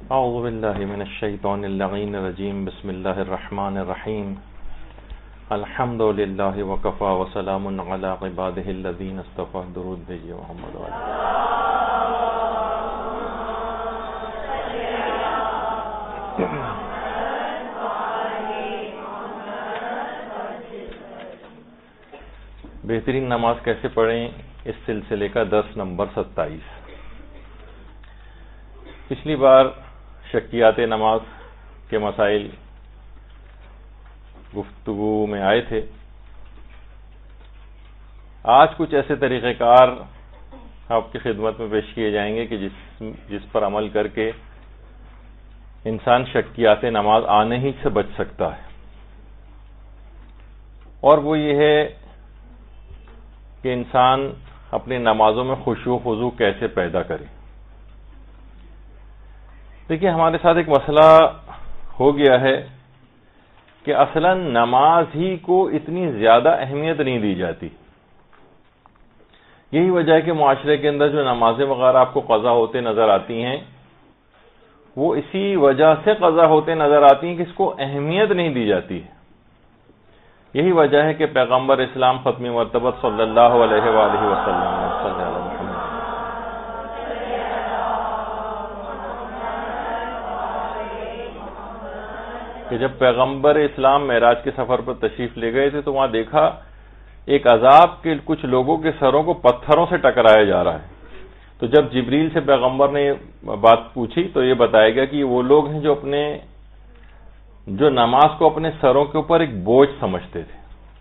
اعوذ باللہ من الشیطان اللعین الرجیم بسم اللہ الرحمن الرحیم الحمد للہ وکفا وسلام علی عبادہ الذین اصطفی درود بھیجئے محمد علیہ. بہترین نماز کیسے پڑھیں، اس سلسلے کا درس نمبر 27. پچھلی بار شکیات نماز کے مسائل گفتگو میں آئے تھے. آج کچھ ایسے طریقہ کار آپ کی خدمت میں پیش کیے جائیں گے کہ جس پر عمل کر کے انسان شکیات نماز آنے ہی سے بچ سکتا ہے، اور وہ یہ ہے کہ انسان اپنی نمازوں میں خشوع و خضوع کیسے پیدا کرے. دیکھیے، ہمارے ساتھ ایک مسئلہ ہو گیا ہے کہ اصلاً نماز ہی کو اتنی زیادہ اہمیت نہیں دی جاتی. یہی وجہ ہے کہ معاشرے کے اندر جو نمازیں وغیرہ آپ کو قضا ہوتے نظر آتی ہیں، وہ اسی وجہ سے قضا ہوتے نظر آتی ہیں کہ اس کو اہمیت نہیں دی جاتی. یہی وجہ ہے کہ پیغمبر اسلام ختم مرتبت صلی اللہ علیہ وآلہ وسلم کہ جب پیغمبر اسلام معراج کے سفر پر تشریف لے گئے تھے تو وہاں دیکھا ایک عذاب کے کچھ لوگوں کے سروں کو پتھروں سے ٹکرایا جا رہا ہے. تو جب جبریل سے پیغمبر نے بات پوچھی تو یہ بتایا گیا کہ وہ لوگ ہیں جو نماز کو اپنے سروں کے اوپر ایک بوجھ سمجھتے تھے،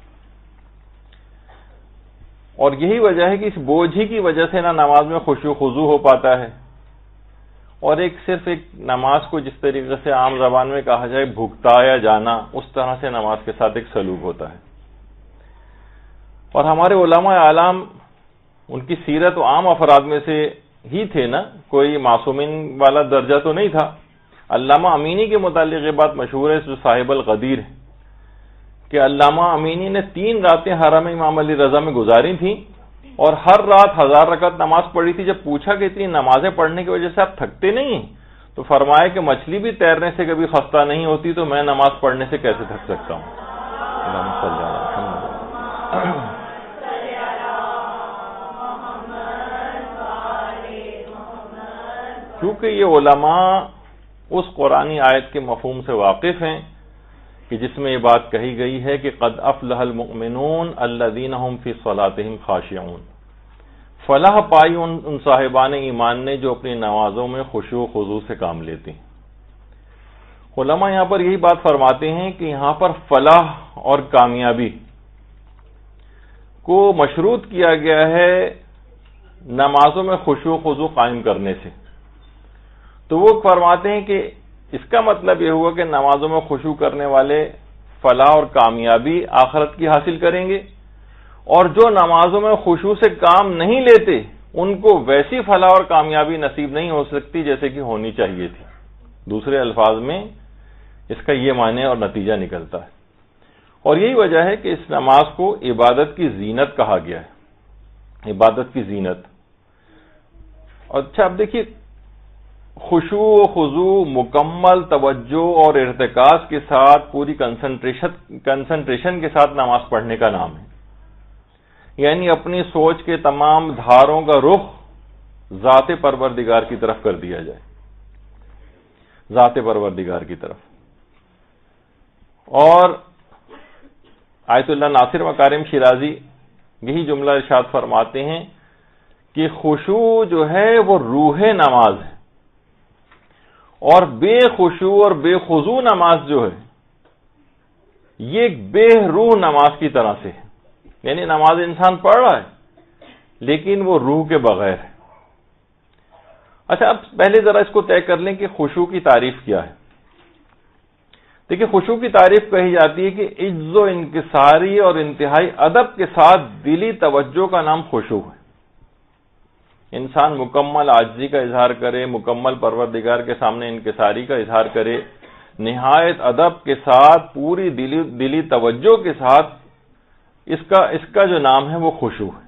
اور یہی وجہ ہے کہ اس بوجھ ہی کی وجہ سے نہ نماز میں خشوع و خضوع ہو پاتا ہے، اور صرف ایک نماز کو جس طریقے سے عام زبان میں کہا جائے بھگتایا جانا، اس طرح سے نماز کے ساتھ ایک سلوک ہوتا ہے. اور ہمارے علماء اعلام ان کی سیرت و عام افراد میں سے ہی تھے نا، کوئی معصومین والا درجہ تو نہیں تھا. علامہ امینی کے متعلق یہ بات مشہور ہے، جو صاحب القدیر ہے، کہ علامہ امینی نے 3 راتیں حرم امام علی رضا میں گزاری تھیں اور ہر رات 1000 رکعت نماز پڑھی تھی. جب پوچھا کہ اتنی نمازیں پڑھنے کی وجہ سے آپ تھکتے نہیں ہیں، تو فرمایا کہ مچھلی بھی تیرنے سے کبھی خستہ نہیں ہوتی، تو میں نماز پڑھنے سے کیسے تھک سکتا ہوں. کیونکہ یہ علماء اس قرآنی آیت کے مفہوم سے واقف ہیں کہ جس میں یہ بات کہی گئی ہے کہ قد افلح المؤمنون الذین هم فی صلاتهم خاشعون. فلاح پائی ان صاحبان ایمان نے جو اپنی نمازوں میں خشوع و خضوع سے کام لیتے ہیں. علماء یہاں پر یہی بات فرماتے ہیں کہ یہاں پر فلاح اور کامیابی کو مشروط کیا گیا ہے نمازوں میں خشوع و خضوع قائم کرنے سے. تو وہ فرماتے ہیں کہ اس کا مطلب یہ ہوا کہ نمازوں میں خشوع کرنے والے فلاح اور کامیابی آخرت کی حاصل کریں گے، اور جو نمازوں میں خشوع سے کام نہیں لیتے ان کو ویسی فلاح اور کامیابی نصیب نہیں ہو سکتی جیسے کہ ہونی چاہیے تھی. دوسرے الفاظ میں اس کا یہ معنی اور نتیجہ نکلتا ہے. اور یہی وجہ ہے کہ اس نماز کو عبادت کی زینت کہا گیا ہے، عبادت کی زینت. اچھا، اب دیکھیے، خشوع و خضوع مکمل توجہ اور ارتکاز کے ساتھ پوری کنسنٹریشن کے ساتھ نماز پڑھنے کا نام ہے. یعنی اپنی سوچ کے تمام دھاروں کا رخ ذات پروردگار کی طرف کر دیا جائے، ذات پروردگار کی طرف. اور آیت اللہ ناصر مکارم شیرازی یہی جملہ ارشاد فرماتے ہیں کہ خشوع جو ہے وہ روح نماز ہے، اور بے خشوع اور بے خضوع نماز جو ہے یہ ایک بے روح نماز کی طرح سے ہے. یعنی نماز انسان پڑھ رہا ہے لیکن وہ روح کے بغیر ہے. اچھا، اب پہلے ذرا اس کو طے کر لیں کہ خشوع کی تعریف کیا ہے. دیکھیے، خشوع کی تعریف کہی جاتی ہے کہ عجز و انکساری اور انتہائی ادب کے ساتھ دلی توجہ کا نام خشوع ہے. انسان مکمل عاجزی کا اظہار کرے، مکمل پروردگار کے سامنے انکساری کا اظہار کرے، نہایت ادب کے ساتھ پوری دلی توجہ کے ساتھ، اس کا جو نام ہے وہ خشوع ہے.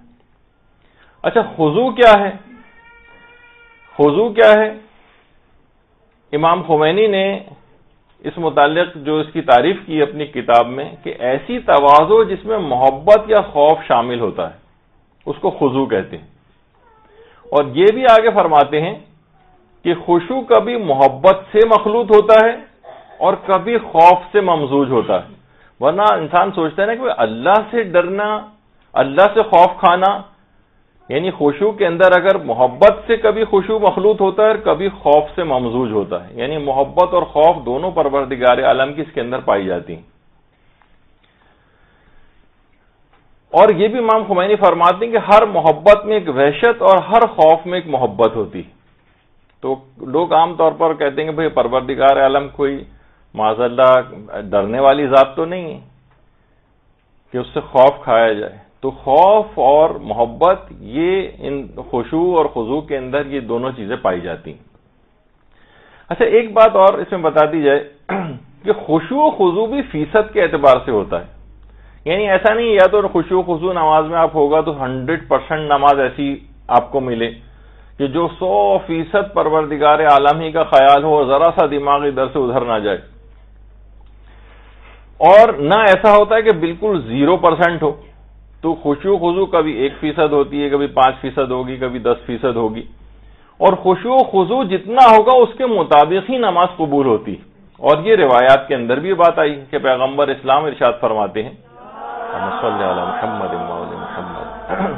اچھا، خضوع کیا ہے؟ خضوع کیا ہے؟ امام خمینی نے اس متعلق جو اس کی تعریف کی اپنی کتاب میں کہ ایسی تواضع جس میں محبت یا خوف شامل ہوتا ہے اس کو خضوع کہتے ہیں. اور یہ بھی آگے فرماتے ہیں کہ خشوع کبھی محبت سے مخلوط ہوتا ہے اور کبھی خوف سے ممزوج ہوتا ہے. ورنہ انسان سوچتا ہے نا کہ اللہ سے ڈرنا، اللہ سے خوف کھانا، یعنی خشوع کے اندر اگر محبت سے کبھی خشوع مخلوط ہوتا ہے اور کبھی خوف سے ممزوج ہوتا ہے، یعنی محبت اور خوف دونوں پروردگار عالم کی اس کے اندر پائی جاتی ہیں. اور یہ بھی امام خمینی فرماتے ہیں کہ ہر محبت میں ایک وحشت اور ہر خوف میں ایک محبت ہوتی. تو لوگ عام طور پر کہتے ہیں کہ بھئی پروردگار عالم کوئی معاذ اللہ ڈرنے والی ذات تو نہیں ہے کہ اس سے خوف کھایا جائے. تو خوف اور محبت یہ ان خشوع اور خضوع کے اندر یہ دونوں چیزیں پائی جاتی ہیں. اچھا ایک بات اور اس میں بتا دی جائے کہ خشوع و خضوع بھی فیصد کے اعتبار سے ہوتا ہے. یعنی ایسا نہیں یا تو خشوع و خضوع نماز میں آپ ہوگا تو 100% نماز ایسی آپ کو ملے کہ جو 100% پروردگار عالم ہی کا خیال ہو اور ذرا سا دماغ ادھر سے ادھر نہ جائے. اور نہ ایسا ہوتا ہے کہ بالکل 0% ہو. تو خشوع خضوع کبھی 1% ہوتی ہے، کبھی 5% ہوگی، کبھی 10% ہوگی. اور خشوع خضوع جتنا ہوگا اس کے مطابق ہی نماز قبول ہوتی. اور یہ روایات کے اندر بھی بات آئی کہ پیغمبر اسلام ارشاد فرماتے ہیں صلی علی محمد و محمد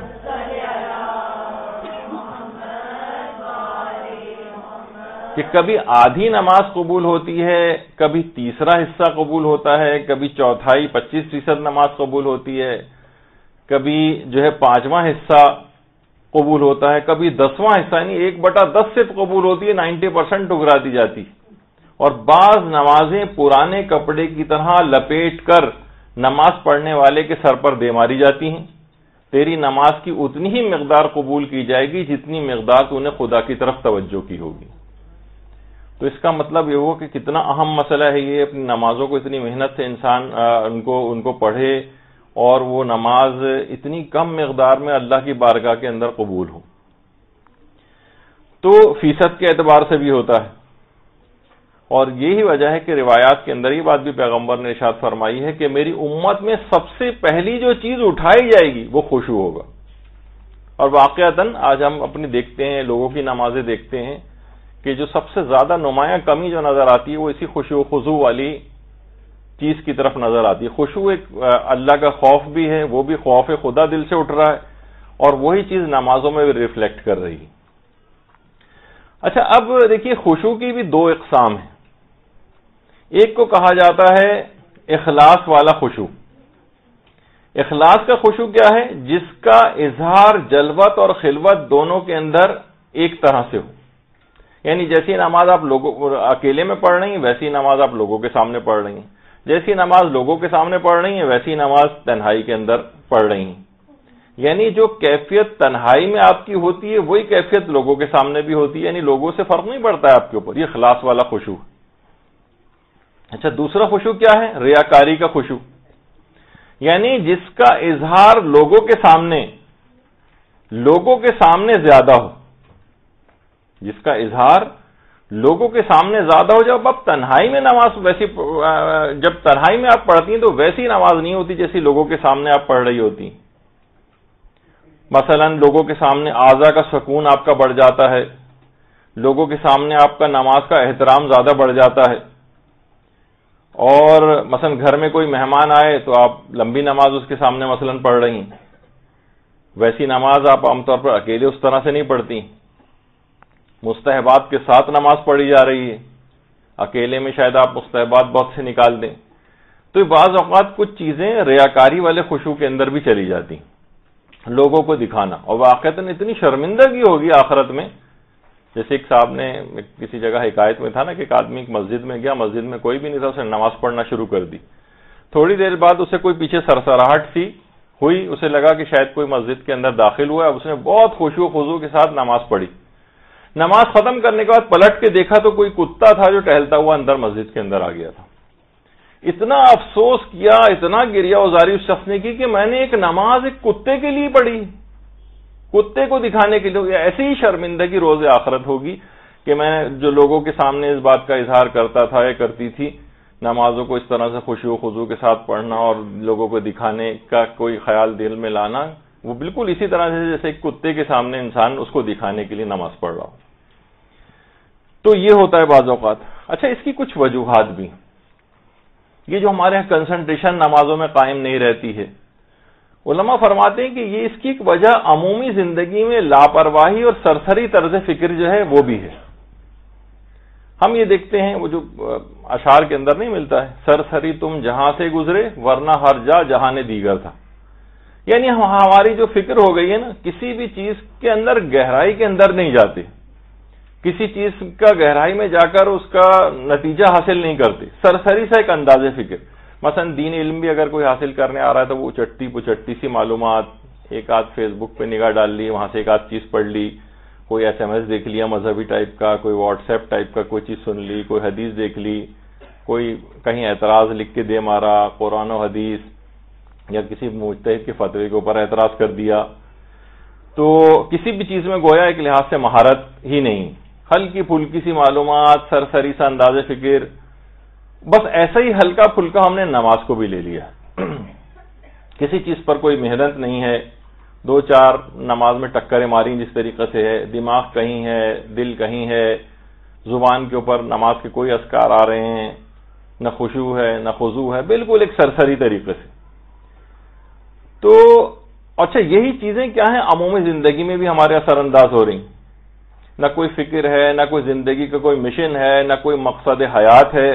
کہ کبھی آدھی نماز قبول ہوتی ہے، کبھی تیسرا حصہ قبول ہوتا ہے، کبھی چوتھائی 25% نماز قبول ہوتی ہے، کبھی جو ہے 5واں حصہ قبول ہوتا ہے، کبھی 10واں حصہ یعنی 1/10 سے قبول ہوتی ہے، 90% ٹکرا دی جاتی. اور بعض نمازیں پرانے کپڑے کی طرح لپیٹ کر نماز پڑھنے والے کے سر پر دے ماری جاتی ہیں. تیری نماز کی اتنی ہی مقدار قبول کی جائے گی جتنی مقدار تو نے خدا کی طرف توجہ کی ہوگی. تو اس کا مطلب یہ ہو کہ کتنا اہم مسئلہ ہے یہ، اپنی نمازوں کو اتنی محنت سے انسان ان کو پڑھے اور وہ نماز اتنی کم مقدار میں اللہ کی بارگاہ کے اندر قبول ہو. تو فیصد کے اعتبار سے بھی ہوتا ہے. اور یہی وجہ ہے کہ روایات کے اندر یہ بات بھی پیغمبر نے ارشاد فرمائی ہے کہ میری امت میں سب سے پہلی جو چیز اٹھائی جائے گی وہ خشوع ہوگا. اور واقعتاً آج ہم اپنی دیکھتے ہیں، لوگوں کی نمازیں دیکھتے ہیں کہ جو سب سے زیادہ نمایاں کمی جو نظر آتی ہے وہ اسی خشوع و خضوع والی چیز کی طرف نظر آتی ہے. خشوع ایک اللہ کا خوف بھی ہے، وہ بھی خوف خدا دل سے اٹھ رہا ہے اور وہی چیز نمازوں میں بھی ریفلیکٹ کر رہی ہے. اچھا اب دیکھیے خشوع کی بھی 2 اقسام ہیں. ایک کو کہا جاتا ہے اخلاص والا خشوع. اخلاص کا خشوع کیا ہے؟ جس کا اظہار جلوت اور خلوت دونوں کے اندر ایک طرح سے ہو. یعنی جیسی نماز آپ اکیلے میں پڑھ رہی ہیں ویسی نماز آپ لوگوں کے سامنے پڑھ رہی ہیں، جیسی نماز لوگوں کے سامنے پڑھ رہی ہیں ویسی نماز تنہائی کے اندر پڑھ رہی ہیں. یعنی جو کیفیت تنہائی میں آپ کی ہوتی ہے وہی کیفیت لوگوں کے سامنے بھی ہوتی ہے، یعنی لوگوں سے فرق نہیں پڑتا ہے آپ کے اوپر. یہ اخلاص والا خشوع. اچھا دوسرا خشوع کیا ہے؟ ریاکاری کا خشوع. یعنی جس کا اظہار لوگوں کے سامنے زیادہ ہو، جس کا اظہار لوگوں کے سامنے زیادہ ہو. جب آپ تنہائی میں نماز جب تنہائی میں آپ پڑھتی ہیں تو ویسی نماز نہیں ہوتی جیسی لوگوں کے سامنے آپ پڑھ رہی ہوتی. مثلا لوگوں کے سامنے اعضاء کا سکون آپ کا بڑھ جاتا ہے، لوگوں کے سامنے آپ کا نماز کا احترام زیادہ بڑھ جاتا ہے. اور مثلا گھر میں کوئی مہمان آئے تو آپ لمبی نماز اس کے سامنے مثلا پڑھ رہی ہیں، ویسی نماز آپ عام طور پر اکیلے اس طرح سے نہیں پڑھتی. مستحبات کے ساتھ نماز پڑھی جا رہی ہے، اکیلے میں شاید آپ مستحبات بہت سے نکال دیں. تو بعض اوقات کچھ چیزیں ریاکاری والے خشوع کے اندر بھی چلی جاتی، لوگوں کو دکھانا. اور واقعتاً اتنی شرمندگی ہوگی آخرت میں. جیسے ایک صاحب نے کسی جگہ حکایت میں تھا نا کہ ایک آدمی ایک مسجد میں گیا، مسجد میں کوئی بھی نہیں تھا، اس نے نماز پڑھنا شروع کر دی. تھوڑی دیر بعد اسے کوئی پیچھے سرسراہٹ سی ہوئی، اسے لگا کہ شاید کوئی مسجد کے اندر داخل ہوا ہے. اس نے بہت خشوع و خضوع کے ساتھ نماز پڑھی. نماز ختم کرنے کے بعد پلٹ کے دیکھا تو کوئی کتا تھا جو ٹہلتا ہوا اندر مسجد کے اندر آ گیا تھا. اتنا افسوس کیا، اتنا گریہ وزاری اس شخص نے کی کہ میں نے ایک نماز ایک کتے کے لیے پڑھی، کتے کو دکھانے کے لیے. ایسی ہی شرمندگی روز آخرت ہوگی کہ میں جو لوگوں کے سامنے اس بات کا اظہار کرتا تھا یا کرتی تھی، نمازوں کو اس طرح سے خشوع و خضوع کے ساتھ پڑھنا اور لوگوں کو دکھانے کا کوئی خیال دل میں لانا، وہ بالکل اسی طرح سے جیسے ایک کتے کے سامنے انسان اس کو دکھانے کے لیے نماز پڑھ رہا ہو. تو یہ ہوتا ہے بعض اوقات. اچھا، اس کی کچھ وجوہات بھی. یہ جو ہمارے یہاں کنسنٹریشن نمازوں میں قائم نہیں رہتی ہے، علماء فرماتے ہیں کہ یہ اس کی ایک وجہ عمومی زندگی میں لاپرواہی اور سرسری طرز فکر جو ہے وہ بھی ہے. ہم یہ دیکھتے ہیں، وہ جو اشعار کے اندر نہیں ملتا ہے، سرسری تم جہاں سے گزرے ورنہ ہر جا جہان دیگر تھا. یعنی ہماری جو فکر ہو گئی ہے نا، کسی بھی چیز کے اندر گہرائی کے اندر نہیں جاتے، کسی چیز کا گہرائی میں جا کر اس کا نتیجہ حاصل نہیں کرتے، سرسری سا ایک انداز فکر. مثلا دین علم بھی اگر کوئی حاصل کرنے آ رہا ہے تو وہ چٹی پچٹی سی معلومات، ایک آدھ فیس بک پہ نگاہ ڈال لی، وہاں سے ایک آدھ چیز پڑھ لی، کوئی ایس ایم ایس دیکھ لیا مذہبی ٹائپ کا، کوئی واٹس ایپ ٹائپ کا کوئی چیز سن لی، کوئی حدیث دیکھ لی، کوئی کہیں اعتراض لکھ کے دے مارا، قرآن و حدیث یا کسی مجتہد کے فتوے کے اوپر اعتراض کر دیا. تو کسی بھی چیز میں گویا ایک لحاظ سے مہارت ہی نہیں، ہلکی پھلکی سی معلومات، سرسری سا انداز فکر. بس ایسا ہی ہلکا پھلکا ہم نے نماز کو بھی لے لیا. کسی چیز پر کوئی محنت نہیں ہے، دو چار نماز میں ٹکریں ماری جس طریقے سے ہے، دماغ کہیں ہے، دل کہیں ہے، زبان کے اوپر نماز کے کوئی اذکار آ رہے ہیں، نہ خشوع ہے نہ خضوع ہے، بالکل ایک سرسری طریقے سے. تو اچھا، یہی چیزیں کیا ہیں عمومی زندگی میں بھی ہمارے اثر انداز ہو رہی. نہ کوئی فکر ہے، نہ کوئی زندگی کا کوئی مشن ہے، نہ کوئی مقصد حیات ہے.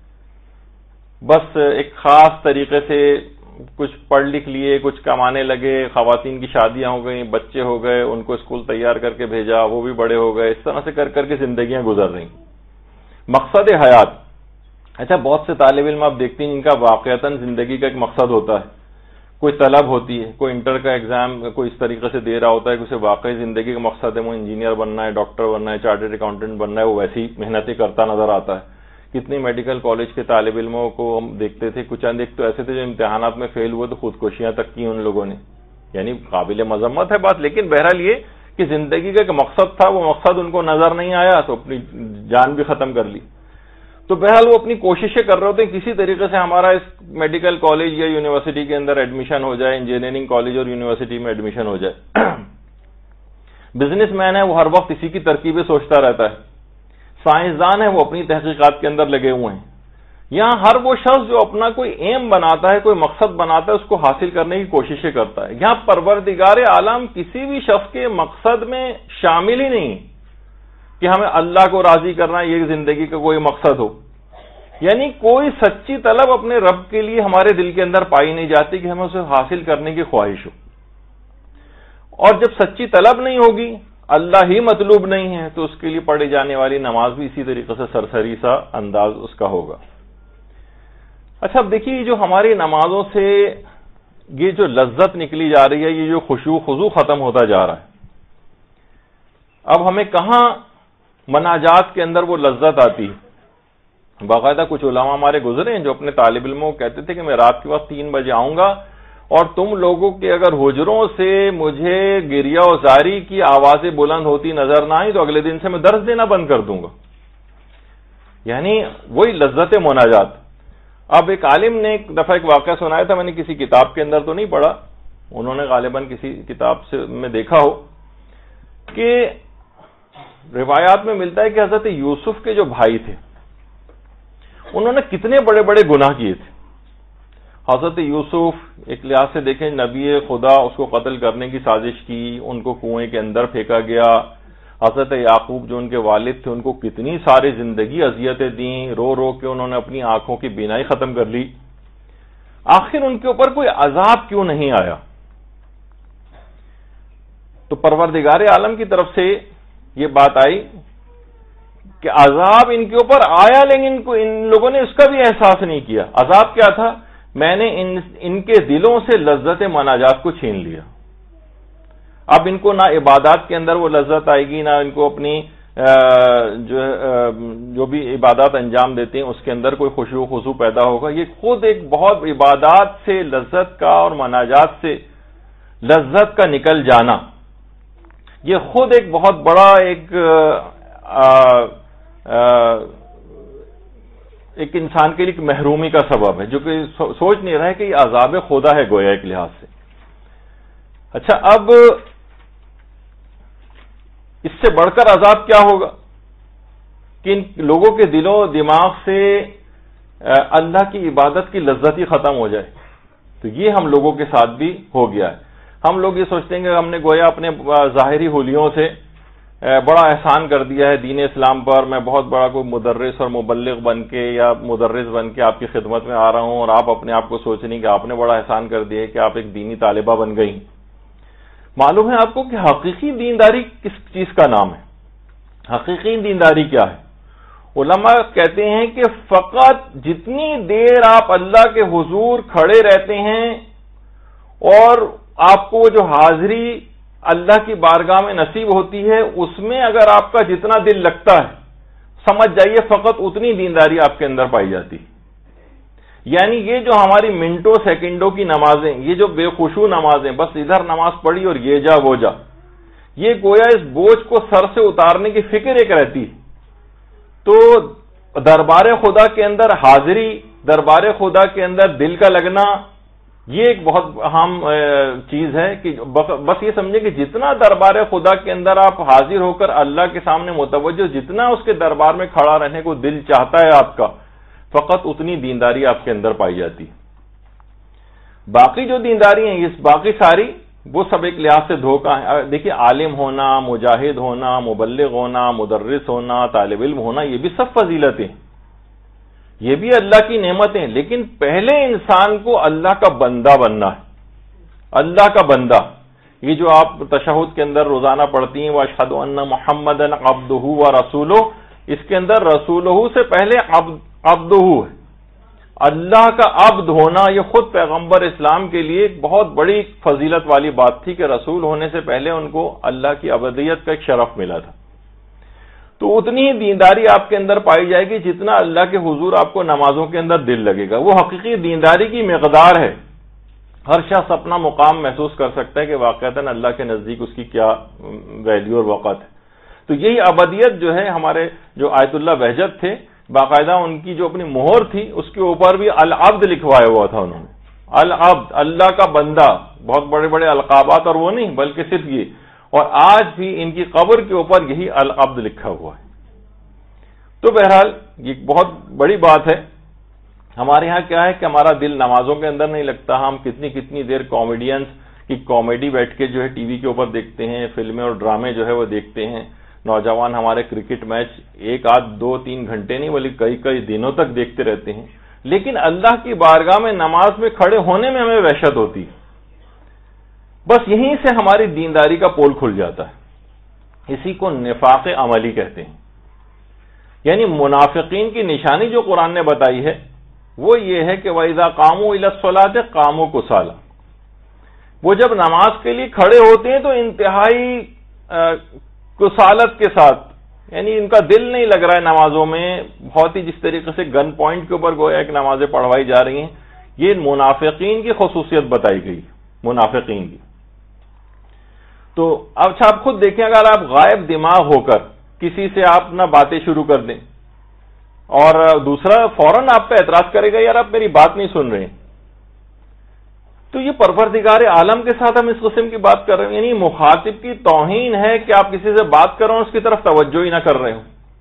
بس ایک خاص طریقے سے کچھ پڑھ لکھ لیے، کچھ کمانے لگے، خواتین کی شادیاں ہو گئیں، بچے ہو گئے، ان کو اسکول تیار کر کے بھیجا، وہ بھی بڑے ہو گئے، اس طرح سے کر کر کے زندگیاں گزر رہی. مقصد حیات. اچھا، بہت سے طالب علم آپ دیکھتے ہیں جن کا واقعتاً زندگی کا ایک مقصد ہوتا ہے، کوئی طلب ہوتی ہے، کوئی انٹر کا ایگزام کوئی اس طریقے سے دے رہا ہوتا ہے کہ اسے واقعی زندگی کا مقصد ہے، وہ انجینئر بننا ہے، ڈاکٹر بننا ہے، چارٹرڈ اکاؤنٹنٹ بننا ہے، وہ ویسی محنتیں کرتا نظر آتا ہے. کتنی میڈیکل کالج کے طالب علموں کو ہم دیکھتے تھے، کچھ چند ایک تو ایسے تھے جو امتحانات میں فیل ہوئے تو خودکشیاں تک کی ان لوگوں نے. یعنی قابل مذمت ہے بات، لیکن بہرحال یہ کہ زندگی کا ایک مقصد تھا، وہ مقصد ان کو نظر نہیں آیا تو اپنی جان بھی ختم کر لی. تو بہرحال وہ اپنی کوششیں کر رہے ہوتے ہیں کسی طریقے سے ہمارا اس میڈیکل کالج یا یونیورسٹی کے اندر ایڈمیشن ہو جائے، انجینئرنگ کالج اور یونیورسٹی میں ایڈمیشن ہو جائے. بزنس مین ہے، وہ ہر وقت اسی کی ترکیبیں سوچتا رہتا ہے. سائنسدان ہے، وہ اپنی تحقیقات کے اندر لگے ہوئے ہیں. یہاں ہر وہ شخص جو اپنا کوئی ایم بناتا ہے، کوئی مقصد بناتا ہے، اس کو حاصل کرنے کی کوششیں کرتا ہے. یہاں پروردگار عالم کسی بھی شخص کے مقصد میں شامل ہی نہیں کہ ہمیں اللہ کو راضی کرنا یہ زندگی کا کوئی مقصد ہو. یعنی کوئی سچی طلب اپنے رب کے لیے ہمارے دل کے اندر پائی نہیں جاتی کہ ہمیں اسے حاصل کرنے کی خواہش ہو. اور جب سچی طلب نہیں ہوگی، اللہ ہی مطلوب نہیں ہے، تو اس کے لیے پڑھی جانے والی نماز بھی اسی طریقے سے سرسری سا انداز اس کا ہوگا. اچھا، اب دیکھیے جو ہماری نمازوں سے یہ جو لذت نکلی جا رہی ہے، یہ جو خشوع خضوع ختم ہوتا جا رہا ہے. اب ہمیں کہاں مناجات کے اندر وہ لذت آتی ہے؟ باقاعدہ کچھ علماء ہمارے گزرے ہیں جو اپنے طالب علموں کو کہتے تھے کہ میں رات کے وقت 3 بجے آؤں گا اور تم لوگوں کے اگر حجروں سے مجھے گریہ و زاری کی آوازیں بلند ہوتی نظر نہ آئی تو اگلے دن سے میں درس دینا بند کر دوں گا. یعنی وہی لذت مناجات. اب ایک عالم نے ایک دفعہ ایک واقعہ سنایا تھا، میں نے کسی کتاب کے اندر تو نہیں پڑھا، انہوں نے غالباً کسی کتاب سے میں دیکھا ہو کہ روایات میں ملتا ہے کہ حضرت یوسف کے جو بھائی تھے انہوں نے کتنے بڑے بڑے گناہ کیے تھے. حضرت یوسف ایک لحاظ سے دیکھیں نبی خدا، اس کو قتل کرنے کی سازش کی، ان کو کنویں کے اندر پھینکا گیا. حضرت یعقوب جو ان کے والد تھے ان کو کتنی ساری زندگی اذیتیں دیں، رو رو کے انہوں نے اپنی آنکھوں کی بینائی ختم کر لی. آخر ان کے اوپر کوئی عذاب کیوں نہیں آیا؟ تو پروردگار عالم کی طرف سے یہ بات آئی کہ عذاب ان کے اوپر آیا، لیکن ان لوگوں نے اس کا بھی احساس نہیں کیا. عذاب کیا تھا؟ میں نے ان کے دلوں سے لذت مناجات کو چھین لیا. اب ان کو نہ عبادات کے اندر وہ لذت آئے گی، نہ ان کو اپنی جو بھی عبادات انجام دیتے ہیں اس کے اندر کوئی خشوع و خضوع پیدا ہوگا. یہ خود ایک بہت عبادات سے لذت کا اور مناجات سے لذت کا نکل جانا، یہ خود ایک بہت بڑا ایک ایک انسان کے لیے ایک محرومی کا سبب ہے، جو کہ سوچ نہیں رہا ہے کہ یہ عذاب خدا ہے گویا ایک لحاظ سے۔ اچھا، اب اس سے بڑھ کر عذاب کیا ہوگا کہ ان لوگوں کے دل و دماغ سے اللہ کی عبادت کی لذت ہی ختم ہو جائے۔ تو یہ ہم لوگوں کے ساتھ بھی ہو گیا ہے۔ ہم لوگ یہ سوچتے ہیں کہ ہم نے گویا اپنے ظاہری حلیوں سے بڑا احسان کر دیا ہے دین اسلام پر، میں بہت بڑا کوئی مدرس اور مبلغ بن کے یا مدرس بن کے آپ کی خدمت میں آ رہا ہوں، اور آپ اپنے آپ کو سوچ رہی کہ آپ نے بڑا احسان کر دیا ہے کہ آپ ایک دینی طالبہ بن گئی۔ معلوم ہے آپ کو کہ حقیقی دینداری کس چیز کا نام ہے؟ حقیقی دینداری کیا ہے؟ علماء کہتے ہیں کہ فقط جتنی دیر آپ اللہ کے حضور کھڑے رہتے ہیں اور آپ کو جو حاضری اللہ کی بارگاہ میں نصیب ہوتی ہے، اس میں اگر آپ کا جتنا دل لگتا ہے، سمجھ جائیے فقط اتنی دینداری آپ کے اندر پائی جاتی۔ یعنی یہ جو ہماری منٹوں سیکنڈوں کی نمازیں، یہ جو بے خشوع نمازیں، بس ادھر نماز پڑھی اور یہ جا وہ جا، یہ گویا اس بوجھ کو سر سے اتارنے کی فکر ایک رہتی ہے۔ تو دربار خدا کے اندر حاضری، دربار خدا کے اندر دل کا لگنا، یہ ایک بہت اہم چیز ہے کہ بس یہ سمجھیں کہ جتنا دربار خدا کے اندر آپ حاضر ہو کر اللہ کے سامنے متوجہ، جتنا اس کے دربار میں کھڑا رہنے کو دل چاہتا ہے آپ کا، فقط اتنی دینداری آپ کے اندر پائی جاتی ہے۔ باقی جو دینداری ہیں، یہ باقی ساری وہ سب ایک لحاظ سے دھوکہ ہے۔ دیکھیے، عالم ہونا، مجاہد ہونا، مبلغ ہونا، مدرس ہونا، طالب علم ہونا، یہ بھی سب فضیلتیں، یہ بھی اللہ کی نعمتیں، لیکن پہلے انسان کو اللہ کا بندہ بننا ہے۔ اللہ کا بندہ، یہ جو آپ تشہد کے اندر روزانہ پڑھتی ہیں، واشہد ان محمدًا عبدہ ورسولہ، اس کے اندر رسولہ سے پہلے عبدہ ہے۔ اللہ کا عبد ہونا یہ خود پیغمبر اسلام کے لیے ایک بہت بڑی فضیلت والی بات تھی کہ رسول ہونے سے پہلے ان کو اللہ کی عبدیت کا ایک شرف ملا تھا۔ تو اتنی ہی دینداری آپ کے اندر پائی جائے گی جتنا اللہ کے حضور آپ کو نمازوں کے اندر دل لگے گا۔ وہ حقیقی دینداری کی مقدار ہے۔ ہر شخص اپنا مقام محسوس کر سکتا ہے کہ واقعتاً اللہ کے نزدیک اس کی کیا ویلیو اور وقت ہے۔ تو یہی ابدیت جو ہے، ہمارے جو آیت اللہ بہجت تھے، باقاعدہ ان کی جو اپنی مہر تھی اس کے اوپر بھی العبد لکھوایا ہوا تھا انہوں نے۔ العبد، اللہ کا بندہ، بہت بڑے بڑے القابات اور وہ نہیں، بلکہ صرف یہ، اور آج بھی ان کی قبر کے اوپر یہی العبد لکھا ہوا ہے۔ تو بہرحال یہ بہت بڑی بات ہے۔ ہمارے ہاں کیا ہے کہ ہمارا دل نمازوں کے اندر نہیں لگتا، ہم کتنی دیر کامیڈینز کی کامیڈی بیٹھ کے جو ہے ٹی وی کے اوپر دیکھتے ہیں، فلمیں اور ڈرامے جو ہے وہ دیکھتے ہیں۔ نوجوان ہمارے کرکٹ میچ 1 آدھ 2-3 گھنٹے نہیں بلکہ کئی دنوں تک دیکھتے رہتے ہیں، لیکن اللہ کی بارگاہ میں نماز میں کھڑے ہونے میں ہمیں وحشت ہوتی ہے۔ بس یہیں سے ہماری دینداری کا پول کھل جاتا ہے۔ اسی کو نفاق عملی کہتے ہیں۔ یعنی منافقین کی نشانی جو قرآن نے بتائی ہے وہ یہ ہے کہ وَإِذَا قَامُوا إِلَى الصَّلَاةِ قَامُوا كُسَالَىٰ، وہ جب نماز کے لیے کھڑے ہوتے ہیں تو انتہائی کسالت کے ساتھ، یعنی ان کا دل نہیں لگ رہا ہے نمازوں میں، بہت ہی جس طریقے سے گن پوائنٹ کے اوپر گویا ایک نمازیں پڑھوائی جا رہی ہیں۔ یہ منافقین کی خصوصیت بتائی گئی، منافقین کی۔ تو اچھا آپ خود دیکھیں، اگر آپ غائب دماغ ہو کر کسی سے آپ نہ باتیں شروع کر دیں اور دوسرا فوراً آپ پہ اعتراض کرے گا، یار آپ میری بات نہیں سن رہے ہیں، تو یہ پروردگار عالم کے ساتھ ہم اس قسم کی بات کر رہے ہیں، یعنی مخاطب کی توہین ہے کہ آپ کسی سے بات کر رہے ہوں اس کی طرف توجہ ہی نہ کر رہے ہوں۔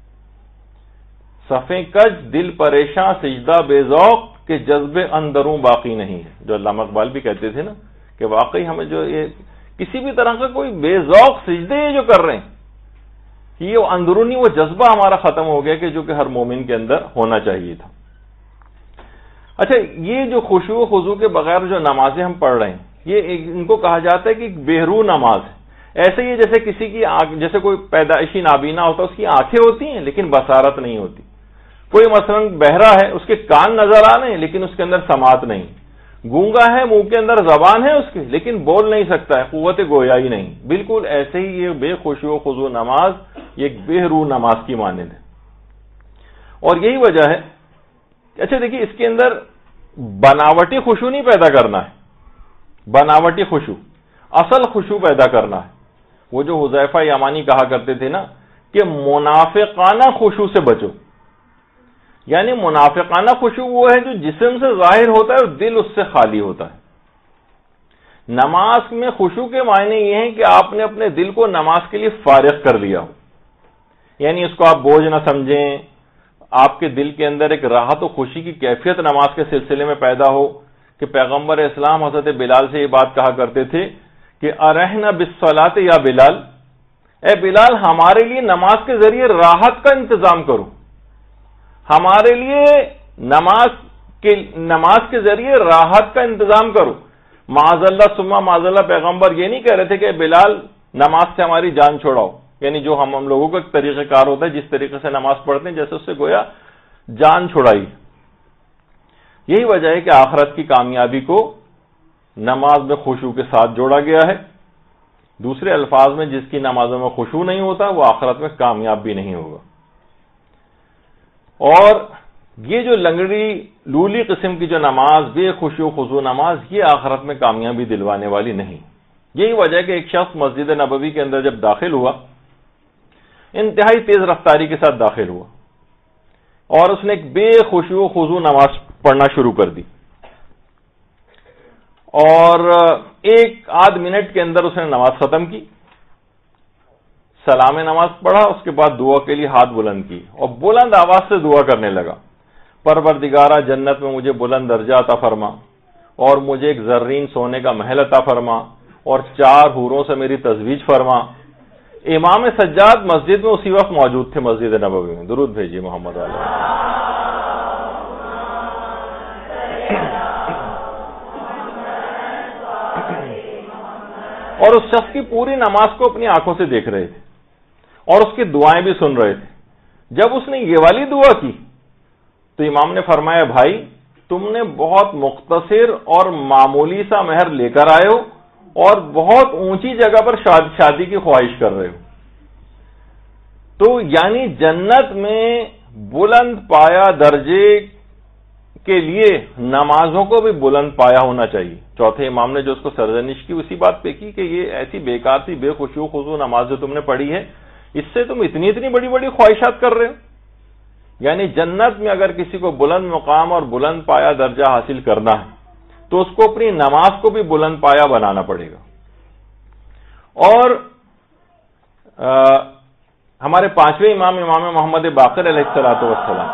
صفیں کج دل پریشاں سجدہ بے ذوق کے جذبے اندروں باقی نہیں ہے، جو علامہ اقبال بھی کہتے تھے نا کہ واقعی ہمیں جو یہ کسی بھی طرح کا کوئی بے ذوق سجدے جو کر رہے ہیں، یہ اندرونی وہ جذبہ ہمارا ختم ہو گیا کہ جو کہ ہر مومن کے اندر ہونا چاہیے تھا۔ اچھا، یہ جو خشوع و خضوع کے بغیر جو نمازیں ہم پڑھ رہے ہیں، یہ ان کو کہا جاتا ہے کہ ایک بہرو نماز ہے۔ ایسے ہی جیسے کسی کی جیسے کوئی پیدائشی نابینا ہوتا ہے، اس کی آنکھیں ہوتی ہیں لیکن بصارت نہیں ہوتی۔ کوئی مثلا بہرا ہے، اس کے کان نظر آ رہے ہیں لیکن اس کے اندر سماعت نہیں۔ گونگا ہے، منہ کے اندر زبان ہے اس کی لیکن بول نہیں سکتا ہے، قوت گویائی نہیں۔ بالکل ایسے ہی یہ بے خشوع و خضوع نماز یہ ایک بہرو نماز کی مانند ہے، اور یہی وجہ ہے۔ اچھا دیکھیے، اس کے اندر بناوٹی خشوع نہیں پیدا کرنا ہے، بناوٹی خشوع، اصل خشوع پیدا کرنا ہے۔ وہ جو حذیفہ یمانی کہا کرتے تھے نا کہ منافقانہ خشوع سے بچو. یعنی منافقانہ خشوع وہ ہے جو جسم سے ظاہر ہوتا ہے اور دل اس سے خالی ہوتا ہے. نماز میں خشوع کے معنی یہ ہیں کہ آپ نے اپنے دل کو نماز کے لیے فارغ کر لیا ہو. یعنی اس کو آپ بوجھ نہ سمجھیں، آپ کے دل کے اندر ایک راحت و خوشی کی کیفیت نماز کے سلسلے میں پیدا ہو کہ پیغمبر اسلام حضرت بلال سے یہ بات کہا کرتے تھے کہ ارحنا بالصلاۃ یا بلال، اے بلال ہمارے لیے نماز کے ذریعے راحت کا انتظام کرو، ہمارے لیے نماز کے ذریعے راحت کا انتظام کرو. معاذ اللہ ثم معاذ اللہ پیغمبر یہ نہیں کہہ رہے تھے کہ بلال نماز سے ہماری جان چھوڑاؤ، یعنی جو ہم لوگوں کا ایک طریقہ کار ہوتا ہے جس طریقے سے نماز پڑھتے ہیں جیسے اس سے گویا جان چھڑائی. یہی وجہ ہے کہ آخرت کی کامیابی کو نماز میں خشوع کے ساتھ جوڑا گیا ہے. دوسرے الفاظ میں جس کی نمازوں میں خشوع نہیں ہوتا وہ آخرت میں کامیاب بھی نہیں ہوگا. اور یہ جو لنگڑی لولی قسم کی جو نماز، بے خشوع خضوع نماز، یہ آخرت میں کامیابی دلوانے والی نہیں. یہی وجہ ہے کہ ایک شخص مسجد نبوی کے اندر جب داخل ہوا، انتہائی تیز رفتاری کے ساتھ داخل ہوا اور اس نے ایک بے خشوع خضوع نماز پڑھنا شروع کر دی، اور ایک آدھ منٹ کے اندر اس نے نماز ختم کی، سلام نماز پڑھا، اس کے بعد دعا کے لیے ہاتھ بلند کی اور بلند آواز سے دعا کرنے لگا، پروردگارہ جنت میں مجھے بلند درجہ عطا فرما اور مجھے ایک زرین سونے کا محل عطا فرما اور 4 حوروں سے میری تزویج فرما. امام سجاد مسجد میں اسی وقت موجود تھے، مسجد نبوی میں. درود بھیجیے محمد علیہ. اور اس شخص کی پوری نماز کو اپنی آنکھوں سے دیکھ رہے تھے اور اس کی دعائیں بھی سن رہے تھے. جب اس نے یہ والی دعا کی تو امام نے فرمایا بھائی تم نے بہت مختصر اور معمولی سا مہر لے کر آئے ہو اور بہت اونچی جگہ پر شادی کی خواہش کر رہے ہو. تو یعنی جنت میں بلند پایا درجے کے لیے نمازوں کو بھی بلند پایا ہونا چاہیے. چوتھے امام نے جو اس کو سرزنش کی اسی بات پہ کی کہ یہ ایسی بیکار سی بے خشوع خضوع نماز جو تم نے پڑھی ہے، اس سے تم اتنی بڑی بڑی خواہشات کر رہے ہو. یعنی جنت میں اگر کسی کو بلند مقام اور بلند پایا درجہ حاصل کرنا ہے تو اس کو اپنی نماز کو بھی بلند پایا بنانا پڑے گا. اور ہمارے 5ویں امام محمد باقر علیہ الصلوۃ والسلام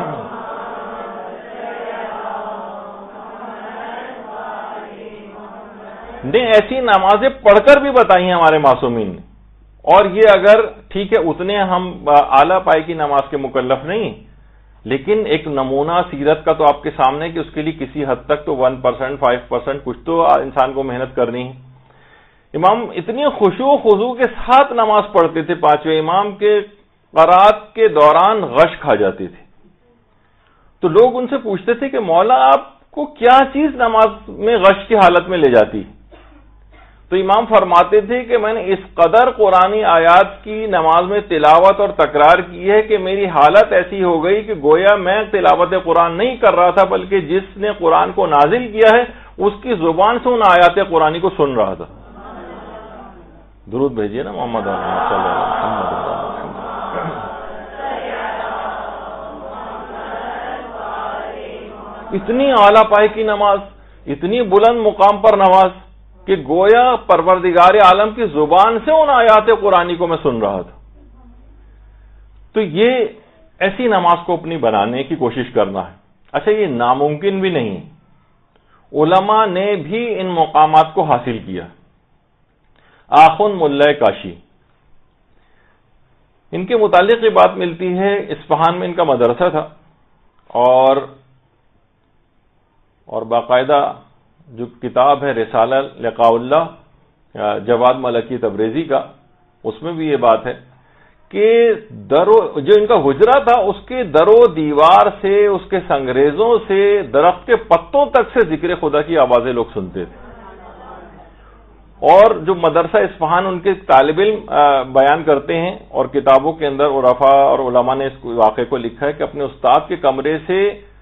نے ایسی نمازیں پڑھ کر بھی بتائی ہیں ہمارے معصومین نے. اور یہ اگر ٹھیک ہے اتنے ہم اعلیٰ پائے کی نماز کے مکلف نہیں، لیکن ایک نمونہ سیرت کا تو آپ کے سامنے کہ اس کے لیے کسی حد تک تو 1% 5% کچھ تو انسان کو محنت کرنی ہے. امام اتنی خشوع و خضوع کے ساتھ نماز پڑھتے تھے، 5ویں امام کے قرات کے دوران غش کھا جاتے تھے. تو لوگ ان سے پوچھتے تھے کہ مولا آپ کو کیا چیز نماز میں غش کی حالت میں لے جاتی؟ تو امام فرماتے تھے کہ میں نے اس قدر قرآنی آیات کی نماز میں تلاوت اور تکرار کی ہے کہ میری حالت ایسی ہو گئی کہ گویا میں تلاوت قرآن نہیں کر رہا تھا بلکہ جس نے قرآن کو نازل کیا ہے اس کی زبان سے ان آیات قرآنی کو سن رہا تھا. درود بھیجیے نا محمد صلی اللہ علیہ وسلم. اتنی اعلیٰ پائے کی نماز، اتنی بلند مقام پر نماز کہ گویا پروردگار عالم کی زبان سے ان آیات قرآنی کو میں سن رہا تھا. تو یہ ایسی نماز کو اپنی بنانے کی کوشش کرنا ہے. اچھا یہ ناممکن بھی نہیں، علماء نے بھی ان مقامات کو حاصل کیا. آخن ملہ کاشی، ان کے متعلق یہ بات ملتی ہے، اصفہان میں ان کا مدرسہ تھا اور باقاعدہ جو کتاب ہے رسالہ لقاء اللہ جواد ملکی تبریزی کا، اس میں بھی یہ بات ہے کہ جو ان کا حجرہ تھا اس کے در و دیوار سے، اس کے سنگریزوں سے، درخت کے پتوں تک سے ذکر خدا کی آوازیں لوگ سنتے تھے. اور جو مدرسہ اصفہان ان کے طالب علم بیان کرتے ہیں اور کتابوں کے اندر عرفاء اور علماء نے اس واقعے کو لکھا ہے کہ اپنے استاد کے کمرے سے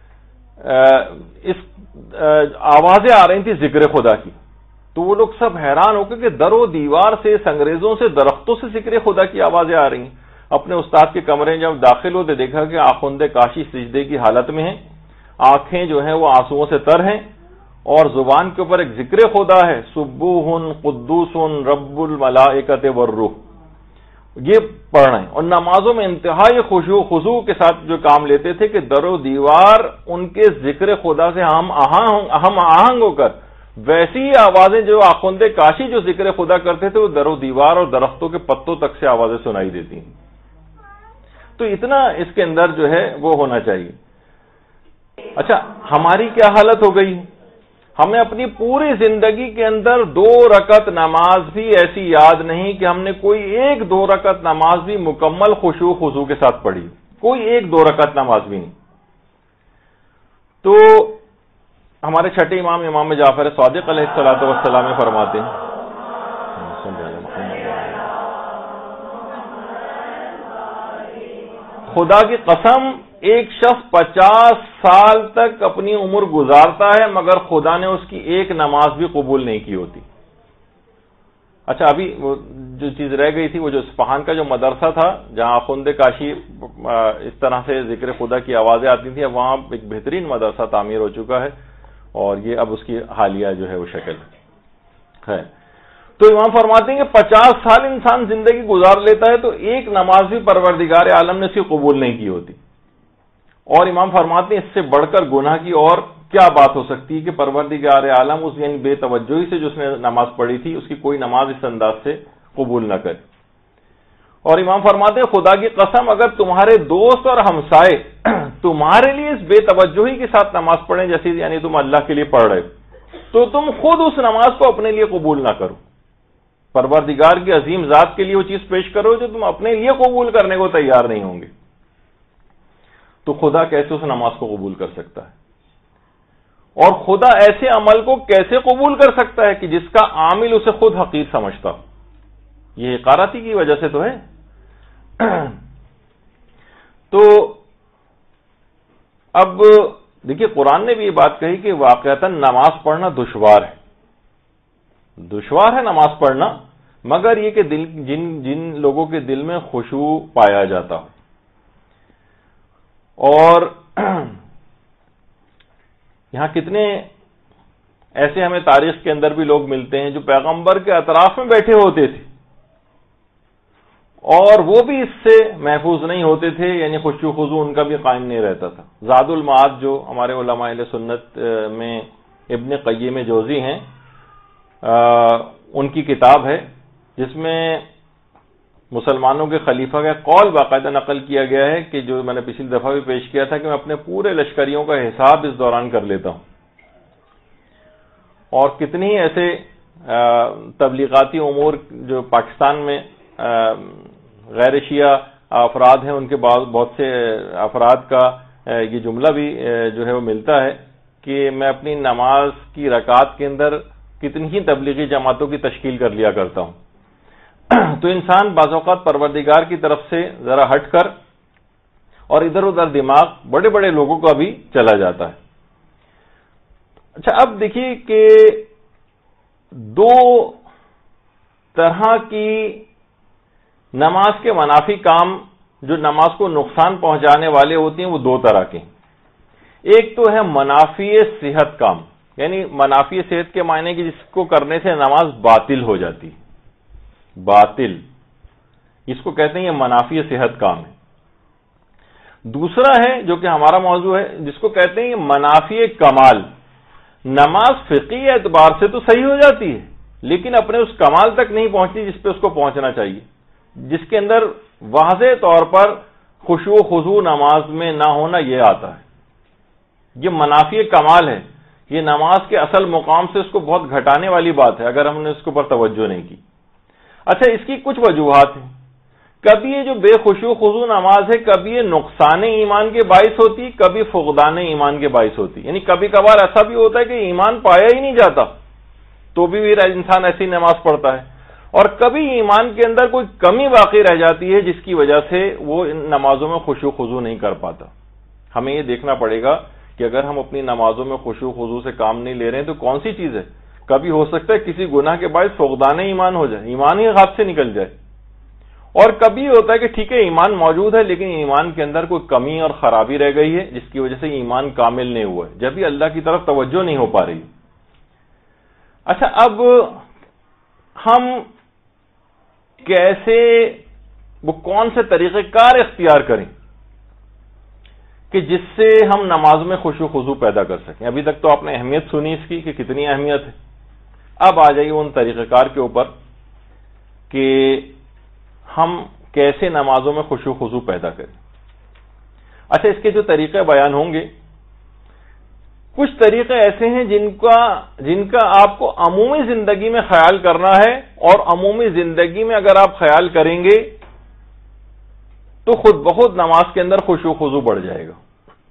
اس آوازیں آ رہی تھی ذکر خدا کی. تو وہ لوگ سب حیران ہو کے کہ در و دیوار سے، سنگریزوں سے، درختوں سے ذکر خدا کی آوازیں آ رہی ہیں. اپنے استاد کے کمرے جب داخل ہوتے دیکھا کہ آخوند کاشی سجدے کی حالت میں ہیں، آنکھیں جو ہیں وہ آنسوؤں سے تر ہیں، اور زبان کے اوپر ایک ذکر خدا ہے، سبوح قدوس رب الملائکۃ والروح، یہ پڑھ رہے ہیں، اور نمازوں میں انتہائی خشوع خضوع کے ساتھ جو کام لیتے تھے کہ در و دیوار ان کے ذکر خدا سے ہم آہنگ ہو کر ویسی ہی آوازیں جو آخوند کاشی جو ذکر خدا کرتے تھے وہ در و دیوار اور درختوں کے پتوں تک سے آوازیں سنائی دیتی ہیں۔ تو اتنا اس کے اندر جو ہے وہ ہونا چاہیے۔ اچھا، ہماری کیا حالت ہو گئی؟ ہمیں اپنی پوری زندگی کے اندر 2 رکعت نماز بھی ایسی یاد نہیں کہ ہم نے کوئی 1-2 رکعت نماز بھی مکمل خشوع خضوع کے ساتھ پڑھی، کوئی 1-2 رکعت نماز بھی نہیں۔ تو ہمارے چھٹے امام جعفر صادق علیہ السلام فرماتے ہیں، خدا کی قسم ایک شخص 50 سال تک اپنی عمر گزارتا ہے مگر خدا نے اس کی ایک نماز بھی قبول نہیں کی ہوتی۔ اچھا، ابھی وہ جو چیز رہ گئی تھی، وہ جو اصفہان کا جو مدرسہ تھا جہاں آخوند کاشی اس طرح سے ذکر خدا کی آوازیں آتی تھیں، اب وہاں ایک بہترین مدرسہ تعمیر ہو چکا ہے، اور یہ اب اس کی حالیہ جو ہے وہ شکل ہے۔ تو امام فرماتے ہیں کہ 50 سال انسان زندگی گزار لیتا ہے تو ایک نماز بھی پروردگار عالم نے اس کی قبول نہیں کی ہوتی، اور امام فرماتے ہیں اس سے بڑھ کر گناہ کی اور کیا بات ہو سکتی ہے کہ پروردگار عالم اس یعنی بے توجہی سے جو اس نے نماز پڑھی تھی اس کی کوئی نماز اس انداز سے قبول نہ کرے۔ اور امام فرماتے ہیں خدا کی قسم اگر تمہارے دوست اور ہمسائے تمہارے لیے اس بے توجہی کے ساتھ نماز پڑھیں جیسے یعنی تم اللہ کے لیے پڑھ رہے تو تم خود اس نماز کو اپنے لیے قبول نہ کرو، پروردگار کی عظیم ذات کے لیے وہ چیز پیش کرو جو تم اپنے لیے قبول کرنے کو تیار نہیں ہوں گے، تو خدا کیسے اس نماز کو قبول کر سکتا ہے؟ اور خدا ایسے عمل کو کیسے قبول کر سکتا ہے کہ جس کا عامل اسے خود حقیر سمجھتا ہو؟ یہ حقارتی کی وجہ سے تو ہے۔ تو اب دیکھیے قرآن نے بھی یہ بات کہی کہ واقعتاً نماز پڑھنا دشوار ہے نماز پڑھنا، مگر یہ کہ جن لوگوں کے دل میں خشوع پایا جاتا ہو۔ اور یہاں کتنے ایسے ہمیں تاریخ کے اندر بھی لوگ ملتے ہیں جو پیغمبر کے اطراف میں بیٹھے ہوتے تھے اور وہ بھی اس سے محفوظ نہیں ہوتے تھے، یعنی خشوع خضوع ان کا بھی قائم نہیں رہتا تھا۔ زاد المعاد جو ہمارے علماء اہل سنت میں ابن قیم جوزی ہیں، ان کی کتاب ہے جس میں مسلمانوں کے خلیفہ کا قول باقاعدہ نقل کیا گیا ہے کہ جو میں نے پچھلی دفعہ بھی پیش کیا تھا کہ میں اپنے پورے لشکریوں کا حساب اس دوران کر لیتا ہوں، اور کتنی ہی ایسے تبلیغاتی امور جو پاکستان میں غیر شیعہ افراد ہیں ان کے بہت سے افراد کا یہ جملہ بھی جو ہے وہ ملتا ہے کہ میں اپنی نماز کی رکعات کے اندر کتنی ہی تبلیغی جماعتوں کی تشکیل کر لیا کرتا ہوں۔ تو انسان بعض اوقات پروردگار کی طرف سے ذرا ہٹ کر اور ادھر ادھر دماغ بڑے بڑے لوگوں کا بھی چلا جاتا ہے۔ اچھا، اب دیکھیے کہ 2 طرح کی نماز کے منافی کام جو نماز کو نقصان پہنچانے والے ہوتے ہیں وہ 2 طرح کے۔ ایک تو ہے منافی صحت کام، یعنی منافی صحت کے معنی کہ جس کو کرنے سے نماز باطل ہو جاتی، باطل، اس کو کہتے ہیں یہ منافی صحت کام ہے۔ دوسرا ہے جو کہ ہمارا موضوع ہے جس کو کہتے ہیں یہ منافی کمال، نماز فقہی اعتبار سے تو صحیح ہو جاتی ہے لیکن اپنے اس کمال تک نہیں پہنچتی جس پہ اس کو پہنچنا چاہیے، جس کے اندر واضح طور پر خشوع و خضوع نماز میں نہ ہونا یہ آتا ہے، یہ منافی کمال ہے، یہ نماز کے اصل مقام سے اس کو بہت گھٹانے والی بات ہے اگر ہم نے اس کے اوپر توجہ نہیں کی۔ اچھا، اس کی کچھ وجوہات ہیں، کبھی یہ جو بے خشوع خضوع نماز ہے کبھی یہ نقصان ایمان کے باعث ہوتی، کبھی فقدان ایمان کے باعث ہوتی، یعنی کبھی کبھار ایسا بھی ہوتا ہے کہ ایمان پایا ہی نہیں جاتا تو بھی انسان ایسی نماز پڑھتا ہے، اور کبھی ایمان کے اندر کوئی کمی باقی رہ جاتی ہے جس کی وجہ سے وہ ان نمازوں میں خشوع خضوع نہیں کر پاتا۔ ہمیں یہ دیکھنا پڑے گا کہ اگر ہم اپنی نمازوں میں خشوع خضوع سے کام نہیں لے رہے ہیں تو کون سی چیز ہے؟ کبھی ہو سکتا ہے کسی گناہ کے باعث فقدان ایمان ہو جائے، ایمان ہی ہاتھ سے نکل جائے، اور کبھی ہوتا ہے کہ ٹھیک ہے ایمان موجود ہے لیکن ایمان کے اندر کوئی کمی اور خرابی رہ گئی ہے جس کی وجہ سے ایمان کامل نہیں ہوا ہے، جب بھی اللہ کی طرف توجہ نہیں ہو پا رہی۔ اچھا، اب ہم کیسے وہ کون سے طریقہ کار اختیار کریں کہ جس سے ہم نماز میں خشوع خضوع پیدا کر سکیں؟ ابھی تک تو آپ نے اہمیت سنی اس کی کہ کتنی اہمیت ہے، اب آ جائیے ان طریقہ کار کے اوپر کہ ہم کیسے نمازوں میں خشوع خضوع پیدا کریں۔ اچھا، اس کے جو طریقے بیان ہوں گے، کچھ طریقے ایسے ہیں جن کا آپ کو عمومی زندگی میں خیال کرنا ہے، اور عمومی زندگی میں اگر آپ خیال کریں گے تو خود بخود نماز کے اندر خشوع خضوع بڑھ جائے گا۔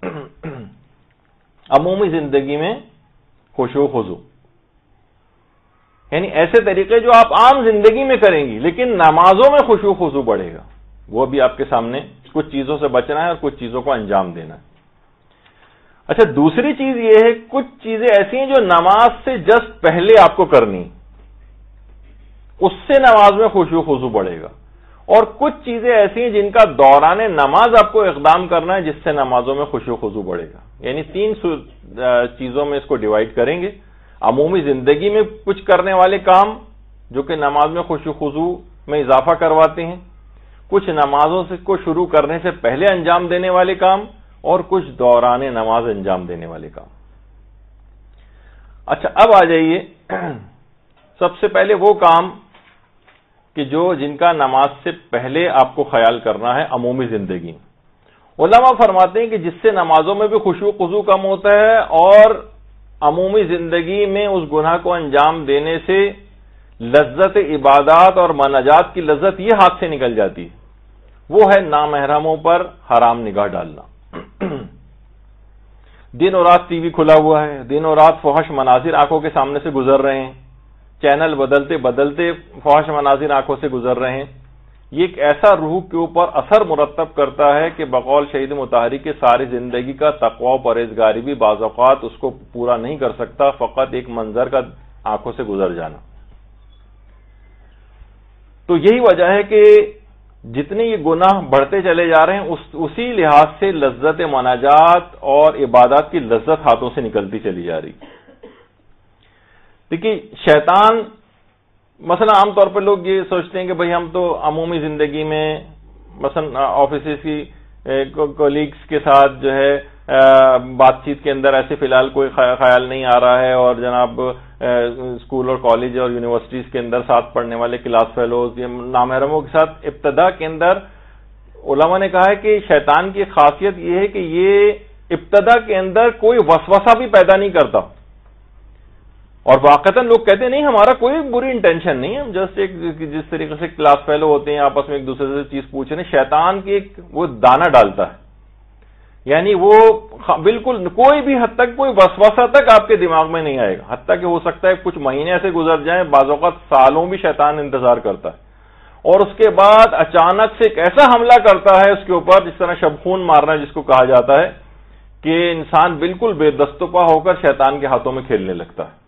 عمومی زندگی میں خشوع خضوع یعنی ایسے طریقے جو آپ عام زندگی میں کریں گی لیکن نمازوں میں خشوع خضوع بڑھے گا، وہ بھی آپ کے سامنے کچھ چیزوں سے بچنا ہے اور کچھ چیزوں کو انجام دینا ہے۔ اچھا، دوسری چیز یہ ہے، کچھ چیزیں ایسی ہیں جو نماز سے جسٹ پہلے آپ کو کرنی، اس سے نماز میں خشوع خضوع بڑھے گا، اور کچھ چیزیں ایسی ہیں جن کا دوران نماز آپ کو اقدام کرنا ہے جس سے نمازوں میں خشوع خضوع بڑھے گا۔ یعنی تین چیزوں میں اس کو ڈیوائڈ کریں گے، عمومی زندگی میں کچھ کرنے والے کام جو کہ نماز میں خشوع خضوع میں اضافہ کرواتے ہیں، کچھ نمازوں سے کو شروع کرنے سے پہلے انجام دینے والے کام، اور کچھ دوران نماز انجام دینے والے کام۔ اچھا، اب آ جائیے سب سے پہلے وہ کام کہ جن کا نماز سے پہلے آپ کو خیال کرنا ہے عمومی زندگی میں۔ علماء فرماتے ہیں کہ جس سے نمازوں میں بھی خشوع خضوع کم ہوتا ہے اور عمومی زندگی میں اس گناہ کو انجام دینے سے لذت عبادات اور مناجات کی لذت یہ ہاتھ سے نکل جاتی ہے، وہ ہے نامحرموں پر حرام نگاہ ڈالنا۔ دن اور رات ٹی وی کھلا ہوا ہے، دن اور رات فحش مناظر آنکھوں کے سامنے سے گزر رہے ہیں، چینل بدلتے بدلتے فحش مناظر آنکھوں سے گزر رہے ہیں، یہ ایک ایسا روح کے اوپر اثر مرتب کرتا ہے کہ بقول شہید مطہری کے ساری زندگی کا تقوی و پرہیزگاری بھی بعض اوقات اس کو پورا نہیں کر سکتا، فقط ایک منظر کا آنکھوں سے گزر جانا۔ تو یہی وجہ ہے کہ جتنے یہ گناہ بڑھتے چلے جا رہے ہیں اسی لحاظ سے لذت مناجات اور عبادات کی لذت ہاتھوں سے نکلتی چلی جا رہی۔ دیکھیے، شیطان مثلا عام طور پر لوگ یہ سوچتے ہیں کہ بھئی ہم تو عمومی زندگی میں مثلا آفیسز کی کولیگز کے ساتھ جو ہے بات چیت کے اندر ایسے فی الحال کوئی خیال نہیں آ رہا ہے، اور جناب اسکول اور کالج اور یونیورسٹیز کے اندر ساتھ پڑھنے والے کلاس فیلوز یا نامحرموں کے ساتھ ابتدا کے اندر علماء نے کہا ہے کہ شیطان کی خاصیت یہ ہے کہ یہ ابتدا کے اندر کوئی وسوسہ بھی پیدا نہیں کرتا، اور واقعتاً لوگ کہتے ہیں نہیں ہمارا کوئی بری انٹینشن نہیں ہے، ہم جسٹ ایک جس طریقے سے کلاس فیلو ہوتے ہیں آپس میں ایک دوسرے سے چیز پوچھ رہے ہیں، شیطان کی ایک وہ دانہ ڈالتا ہے، یعنی وہ بالکل کوئی بھی حد تک کوئی وسوسہ تک آپ کے دماغ میں نہیں آئے گا، حتیٰ کہ ہو سکتا ہے کچھ مہینے ایسے گزر جائیں، بعض اوقات سالوں بھی شیطان انتظار کرتا ہے، اور اس کے بعد اچانک سے ایک ایسا حملہ کرتا ہے اس کے اوپر، جس طرح شبخون مارنا جس کو کہا جاتا ہے، کہ انسان بالکل بے دست و پا ہو کر شیطان کے ہاتھوں میں کھیلنے لگتا ہے۔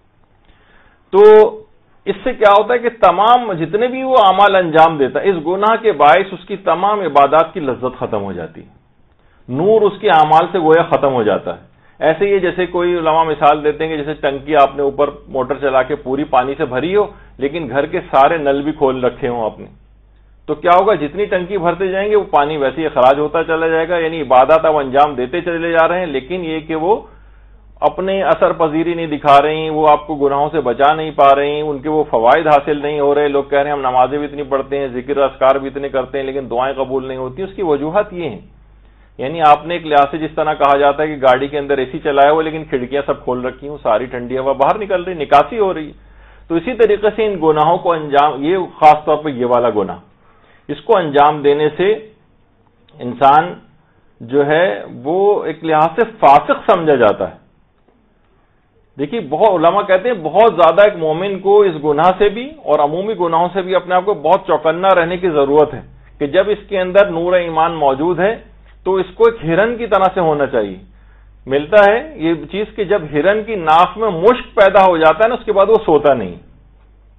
تو اس سے کیا ہوتا ہے کہ تمام جتنے بھی وہ اعمال انجام دیتا ہے، اس گناہ کے باعث اس کی تمام عبادات کی لذت ختم ہو جاتی ہے، نور اس کے اعمال سے گویا ختم ہو جاتا ہے۔ ایسے ہی جیسے کوئی علماء مثال دیتے ہیں کہ جیسے ٹنکی آپ نے اوپر موٹر چلا کے پوری پانی سے بھری ہو، لیکن گھر کے سارے نل بھی کھول رکھے ہوں آپ نے، تو کیا ہوگا، جتنی ٹنکی بھرتے جائیں گے وہ پانی ویسے ہی اخراج ہوتا چلا جائے گا، یعنی عبادات اب انجام دیتے چلے جا رہے ہیں، لیکن یہ کہ وہ اپنے اثر پذیری نہیں دکھا رہی، وہ آپ کو گناہوں سے بچا نہیں پا رہی، ان کے وہ فوائد حاصل نہیں ہو رہے۔ لوگ کہہ رہے ہیں ہم نمازیں بھی اتنی پڑھتے ہیں، ذکر اذکار بھی اتنے کرتے ہیں، لیکن دعائیں قبول نہیں ہوتی۔ اس کی وجوہات یہ ہیں، یعنی آپ نے ایک لحاظ سے جس طرح کہا جاتا ہے کہ گاڑی کے اندر اے سی چلایا ہوا لیکن کھڑکیاں سب کھول رکھی ہوں، ساری ٹھنڈی ہوا باہر نکل رہی، نکاسی ہو رہی، تو اسی طریقے سے ان گناہوں کو انجام، یہ خاص طور پہ یہ والا گناہ، اس کو انجام دینے سے انسان جو ہے وہ ایک لحاظ سے فاسق سمجھا جاتا ہے۔ دیکھیے، بہت علماء کہتے ہیں بہت زیادہ ایک مومن کو اس گناہ سے بھی اور عمومی گناہوں سے بھی اپنے آپ کو بہت چوکنا رہنے کی ضرورت ہے، کہ جب اس کے اندر نور ایمان موجود ہے تو اس کو ایک ہرن کی طرح سے ہونا چاہیے۔ ملتا ہے یہ چیز کہ جب ہرن کی ناف میں مشک پیدا ہو جاتا ہے نا، اس کے بعد وہ سوتا نہیں،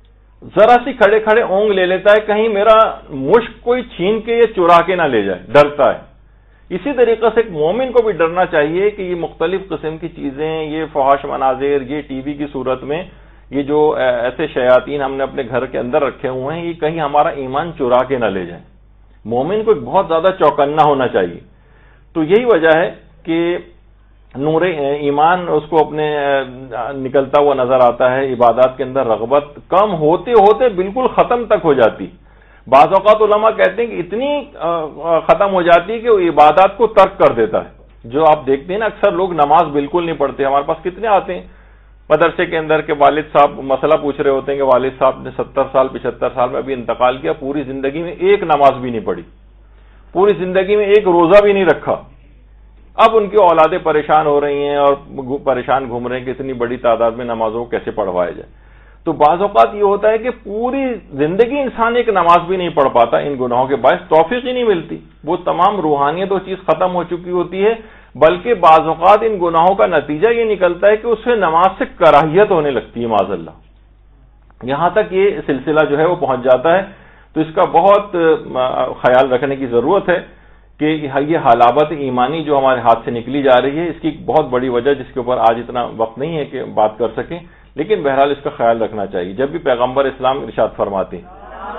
ذرا سی کھڑے کھڑے اونگ لے لیتا ہے, کہیں میرا مشک کوئی چھین کے یا چرا کے نہ لے جائے, ڈرتا ہے. اسی طریقے سے ایک مومن کو بھی ڈرنا چاہیے کہ یہ مختلف قسم کی چیزیں, یہ فحش مناظر, یہ ٹی وی کی صورت میں یہ جو ایسے شیاطین ہم نے اپنے گھر کے اندر رکھے ہوئے ہیں, یہ کہیں ہمارا ایمان چرا کے نہ لے جائیں. مومن کو بہت زیادہ چوکنا ہونا چاہیے. تو یہی وجہ ہے کہ نور ایمان اس کو اپنے نکلتا ہوا نظر آتا ہے. عبادات کے اندر رغبت کم ہوتے ہوتے بالکل ختم تک ہو جاتی. بعض اوقات علماء کہتے ہیں کہ اتنی ختم ہو جاتی ہے کہ وہ عبادات کو ترک کر دیتا ہے. جو آپ دیکھتے ہیں نا, اکثر لوگ نماز بالکل نہیں پڑھتے. ہمارے پاس کتنے آتے ہیں مدرسے کے اندر کہ والد صاحب مسئلہ پوچھ رہے ہوتے ہیں کہ والد صاحب نے 70 سال 75 سال میں ابھی انتقال کیا, پوری زندگی میں ایک نماز بھی نہیں پڑھی, پوری زندگی میں ایک روزہ بھی نہیں رکھا. اب ان کی اولادیں پریشان ہو رہی ہیں اور پریشان گھوم رہے ہیں کہ اتنی بڑی تعداد میں نمازوں کو کیسے پڑھوایا جائے. تو بعض اوقات یہ ہوتا ہے کہ پوری زندگی انسان ایک نماز بھی نہیں پڑھ پاتا, ان گناہوں کے باعث توفیق ہی نہیں ملتی. وہ تمام روحانیت وہ چیز ختم ہو چکی ہوتی ہے, بلکہ بعض اوقات ان گناہوں کا نتیجہ یہ نکلتا ہے کہ اس سے نماز سے کراہیت ہونے لگتی ہے معاذ اللہ. یہاں تک یہ سلسلہ جو ہے وہ پہنچ جاتا ہے. تو اس کا بہت خیال رکھنے کی ضرورت ہے کہ یہ حلاوت ایمانی جو ہمارے ہاتھ سے نکلی جا رہی ہے, اس کی بہت بڑی وجہ جس کے اوپر آج اتنا وقت نہیں ہے کہ بات کر سکیں, لیکن بہرحال اس کا خیال رکھنا چاہیے. جب بھی پیغمبر اسلام ارشاد فرماتے ہیں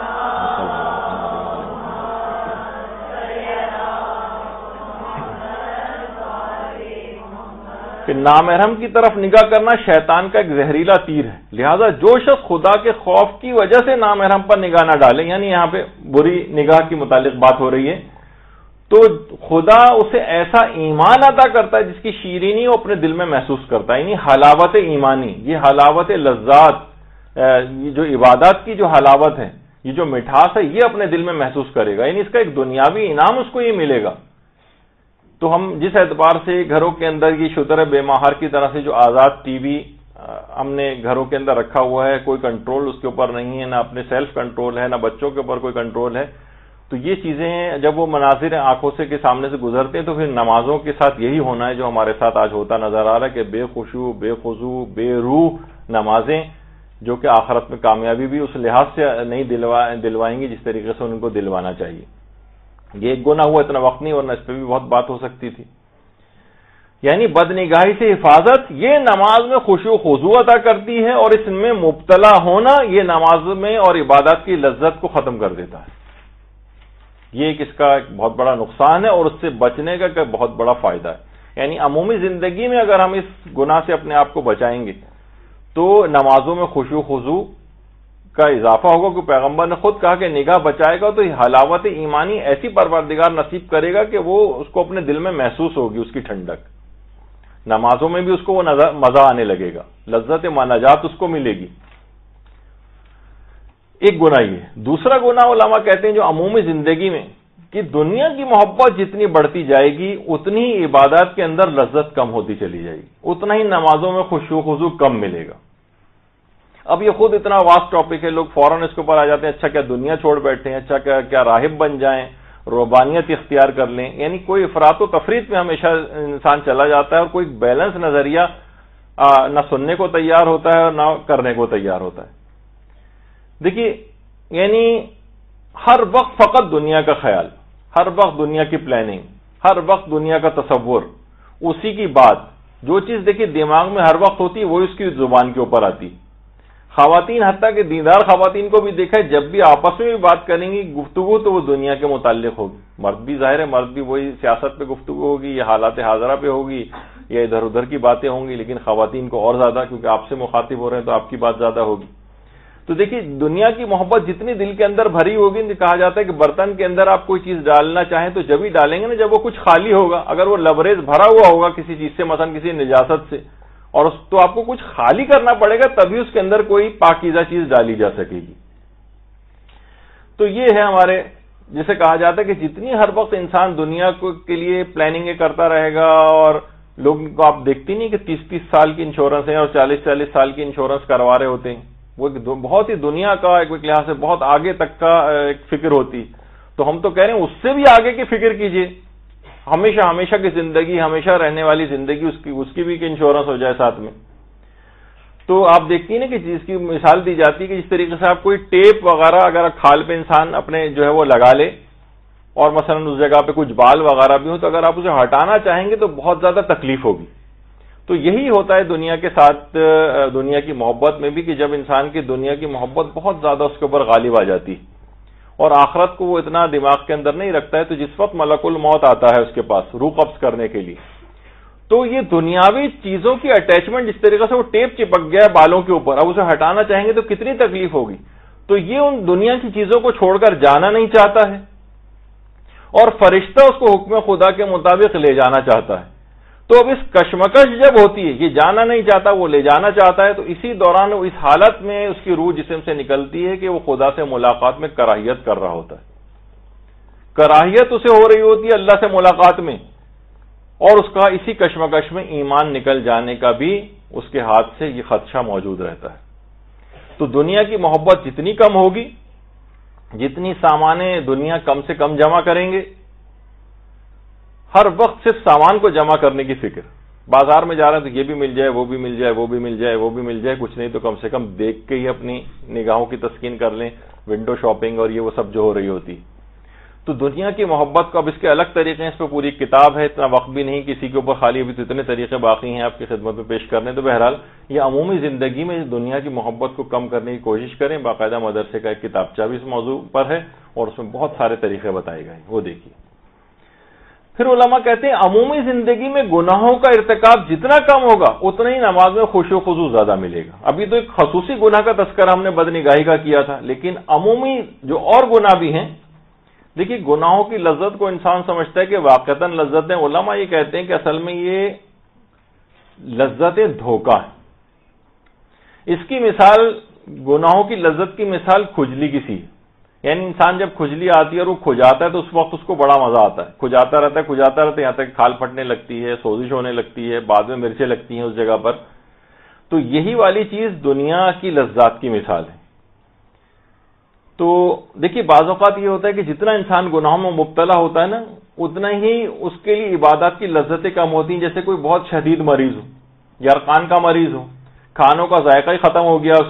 کہ نامحرم کی طرف نگاہ کرنا شیطان کا ایک زہریلا تیر ہے, لہذا جو شخص خدا کے خوف کی وجہ سے نامحرم پر نگاہ نہ ڈالے, یعنی یہاں پہ بری نگاہ کے متعلق بات ہو رہی ہے, تو خدا اسے ایسا ایمان عطا کرتا ہے جس کی شیرینی وہ اپنے دل میں محسوس کرتا ہے. یعنی حلاوت ایمانی, یہ حلاوت لذات, یہ جو عبادات کی جو حلاوت ہے, یہ جو مٹھاس ہے, یہ اپنے دل میں محسوس کرے گا. یعنی اس کا ایک دنیاوی انعام اس کو یہ ملے گا. تو ہم جس اعتبار سے گھروں کے اندر یہ شتر بے مہار کی طرح سے جو آزاد ٹی وی ہم نے گھروں کے اندر رکھا ہوا ہے, کوئی کنٹرول اس کے اوپر نہیں ہے, نہ اپنے سیلف کنٹرول ہے, نہ بچوں کے اوپر کوئی کنٹرول ہے, تو یہ چیزیں جب وہ مناظر آنکھوں سے کے سامنے سے گزرتے ہیں تو پھر نمازوں کے ساتھ یہی ہونا ہے جو ہمارے ساتھ آج ہوتا نظر آ رہا ہے کہ بے خشوع, بے خضوع, بے روح نمازیں, جو کہ آخرت میں کامیابی بھی اس لحاظ سے نہیں دلوائیں گی جس طریقے سے ان کو دلوانا چاہیے. یہ ایک گناہ ہوا, اتنا وقت نہیں, ورنہ اس پہ بھی بہت بات ہو سکتی تھی. یعنی بدنگاہی سے حفاظت یہ نماز میں خشوع خضوع عطا کرتی ہے, اور اس میں مبتلا ہونا یہ نماز میں اور عبادات کی لذت کو ختم کر دیتا ہے. یہ ایک اس کا ایک بہت بڑا نقصان ہے, اور اس سے بچنے کا ایک بہت بڑا فائدہ ہے. یعنی عمومی زندگی میں اگر ہم اس گناہ سے اپنے آپ کو بچائیں گے تو نمازوں میں خشوع خضوع کا اضافہ ہوگا, کہ پیغمبر نے خود کہا کہ نگاہ بچائے گا تو یہ حلاوت ایمانی ایسی پروردگار نصیب کرے گا کہ وہ اس کو اپنے دل میں محسوس ہوگی, اس کی ٹھنڈک. نمازوں میں بھی اس کو وہ مزہ آنے لگے گا, لذت مناجات اس کو ملے گی. ایک گناہ یہ. دوسرا گناہ علماء کہتے ہیں جو عمومی زندگی میں کہ دنیا کی محبت جتنی بڑھتی جائے گی اتنی ہی عبادات کے اندر لذت کم ہوتی چلی جائے گی, اتنا ہی نمازوں میں خشوع خضوع کم ملے گا. اب یہ خود اتنا واسٹ ٹاپک ہے, لوگ فوراً اس کے اوپر آ جاتے ہیں, اچھا کیا دنیا چھوڑ بیٹھے ہیں, اچھا کیا راہب بن جائیں, رہبانیت اختیار کر لیں. یعنی کوئی افراط و تفریط میں ہمیشہ انسان چلا جاتا ہے, اور کوئی بیلنس نظریہ نہ سننے کو تیار ہوتا ہے اور نہ کرنے کو تیار ہوتا ہے. دیکھیے, یعنی ہر وقت فقط دنیا کا خیال, ہر وقت دنیا کی پلاننگ, ہر وقت دنیا کا تصور, اسی کی بات, جو چیز دیکھیے دماغ میں ہر وقت ہوتی ہے وہی اس کی زبان کے اوپر آتی. خواتین, حتیٰ کہ دیندار خواتین کو بھی دیکھا ہے, جب بھی آپس میں بھی بات کریں گی گفتگو تو وہ دنیا کے متعلق ہوگی. مرد بھی ظاہر ہے, مرد بھی وہی سیاست پہ گفتگو ہوگی, یا حالات حاضرہ پہ ہوگی, یا ادھر ادھر کی باتیں ہوں گی, لیکن خواتین کو اور زیادہ, کیونکہ آپ سے مخاطب ہو رہے ہیں تو آپ کی بات زیادہ ہوگی. تو دیکھیے دنیا کی محبت جتنی دل کے اندر بھری ہوگی, کہا جاتا ہے کہ برتن کے اندر آپ کوئی چیز ڈالنا چاہیں تو جب ہی ڈالیں گے نا جب وہ کچھ خالی ہوگا. اگر وہ لبریز بھرا ہوا ہوگا کسی چیز سے, مثلا کسی نجاست سے, اور تو آپ کو کچھ خالی کرنا پڑے گا تبھی اس کے اندر کوئی پاکیزہ چیز ڈالی جا سکے گی. تو یہ ہے ہمارے, جسے کہا جاتا ہے کہ جتنی ہر وقت انسان دنیا کے لیے پلاننگ کرتا رہے گا, اور لوگ کو آپ دیکھتی نہیں کہ 30-30 سال کی انشورنس ہے اور 40-40 سال کی انشورنس کروا رہے ہوتے ہیں. وہ بہت ہی دنیا کا ایک لحاظ سے بہت آگے تک کا ایک فکر ہوتی. تو ہم تو کہہ رہے ہیں اس سے بھی آگے کی فکر کیجئے, ہمیشہ ہمیشہ کی زندگی, ہمیشہ رہنے والی زندگی, اس کی بھی انشورنس ہو جائے ساتھ میں. تو آپ دیکھتی ہیں نا کہ جس کی مثال دی جاتی ہے کہ جس طریقے سے آپ کوئی ٹیپ وغیرہ اگر کھال پہ انسان اپنے جو ہے وہ لگا لے اور مثلا اس جگہ پہ کچھ بال وغیرہ بھی ہوں تو اگر آپ اسے ہٹانا چاہیں گے تو بہت زیادہ تکلیف ہوگی. تو یہی ہوتا ہے دنیا کے ساتھ, دنیا کی محبت میں بھی, کہ جب انسان کی دنیا کی محبت بہت زیادہ اس کے اوپر غالب آ جاتی اور آخرت کو وہ اتنا دماغ کے اندر نہیں رکھتا ہے, تو جس وقت ملک الموت آتا ہے اس کے پاس روح قبض کرنے کے لیے, تو یہ دنیاوی چیزوں کی اٹیچمنٹ جس طریقے سے وہ ٹیپ چپک گیا ہے بالوں کے اوپر, اب اسے ہٹانا چاہیں گے تو کتنی تکلیف ہوگی. تو یہ ان دنیا کی چیزوں کو چھوڑ کر جانا نہیں چاہتا ہے اور فرشتہ اس کو حکم خدا کے مطابق لے جانا چاہتا ہے. تو اب اس کشمکش جب ہوتی ہے, یہ جانا نہیں چاہتا وہ لے جانا چاہتا ہے, تو اسی دوران اس حالت میں اس کی روح جسم سے نکلتی ہے کہ وہ خدا سے ملاقات میں کراہیت کر رہا ہوتا ہے. کراہیت اسے ہو رہی ہوتی ہے اللہ سے ملاقات میں, اور اس کا اسی کشمکش میں ایمان نکل جانے کا بھی اس کے ہاتھ سے یہ خدشہ موجود رہتا ہے. تو دنیا کی محبت جتنی کم ہوگی, جتنی سامان دنیا کم سے کم جمع کریں گے, ہر وقت صرف سامان کو جمع کرنے کی فکر, بازار میں جا رہے ہیں تو یہ بھی مل جائے, وہ بھی مل جائے, وہ بھی مل جائے, وہ بھی مل جائے, کچھ نہیں تو کم سے کم دیکھ کے ہی اپنی نگاہوں کی تسکین کر لیں, ونڈو شاپنگ اور یہ وہ سب جو ہو رہی ہوتی. تو دنیا کی محبت کو اب اس کے الگ طریقے ہیں, اس پہ پوری کتاب ہے, اتنا وقت بھی نہیں کسی کے اوپر خالی, ابھی تو اتنے طریقے باقی ہیں آپ کی خدمت میں پیش کرنے. تو بہرحال یہ عمومی زندگی میں دنیا کی محبت کو کم کرنے کی کوشش کریں. باقاعدہ مدرسے کا ایک کتابچہ بھی اس موضوع پر ہے اور اس میں بہت سارے طریقے بتائے گئے, وہ دیکھیے. پھر علماء کہتے ہیں عمومی زندگی میں گناہوں کا ارتکاب جتنا کم ہوگا اتنا ہی نماز میں خشوع و خضوع زیادہ ملے گا. ابھی تو ایک خصوصی گناہ کا تذکرہ ہم نے بدنگاہی کا کیا تھا, لیکن عمومی جو اور گناہ بھی ہیں, دیکھیے گناہوں کی لذت کو انسان سمجھتا ہے کہ واقعتاً لذت ہے. علماء یہ کہتے ہیں کہ اصل میں یہ لذت دھوکہ ہے. اس کی مثال, گناہوں کی لذت کی مثال کھجلی کی سی, یعنی انسان جب کھجلی آتی ہے اور وہ کھجاتا ہے تو اس وقت اس کو بڑا مزہ آتا ہے, کھجاتا رہتا ہے یہاں تک کھال پھٹنے لگتی ہے, سوزش ہونے لگتی ہے, بعد میں مرچیں لگتی ہیں اس جگہ پر. تو یہی والی چیز دنیا کی لذات کی مثال ہے. تو دیکھیے بعض اوقات یہ ہوتا ہے کہ جتنا انسان گناہوں میں مبتلا ہوتا ہے نا, اتنا ہی اس کے لیے عبادات کی لذتیں کم ہوتی ہیں. جیسے کوئی بہت شدید مریض ہو, یرقان کا مریض ہو, کھانوں کا ذائقہ ہی ختم ہو گیا,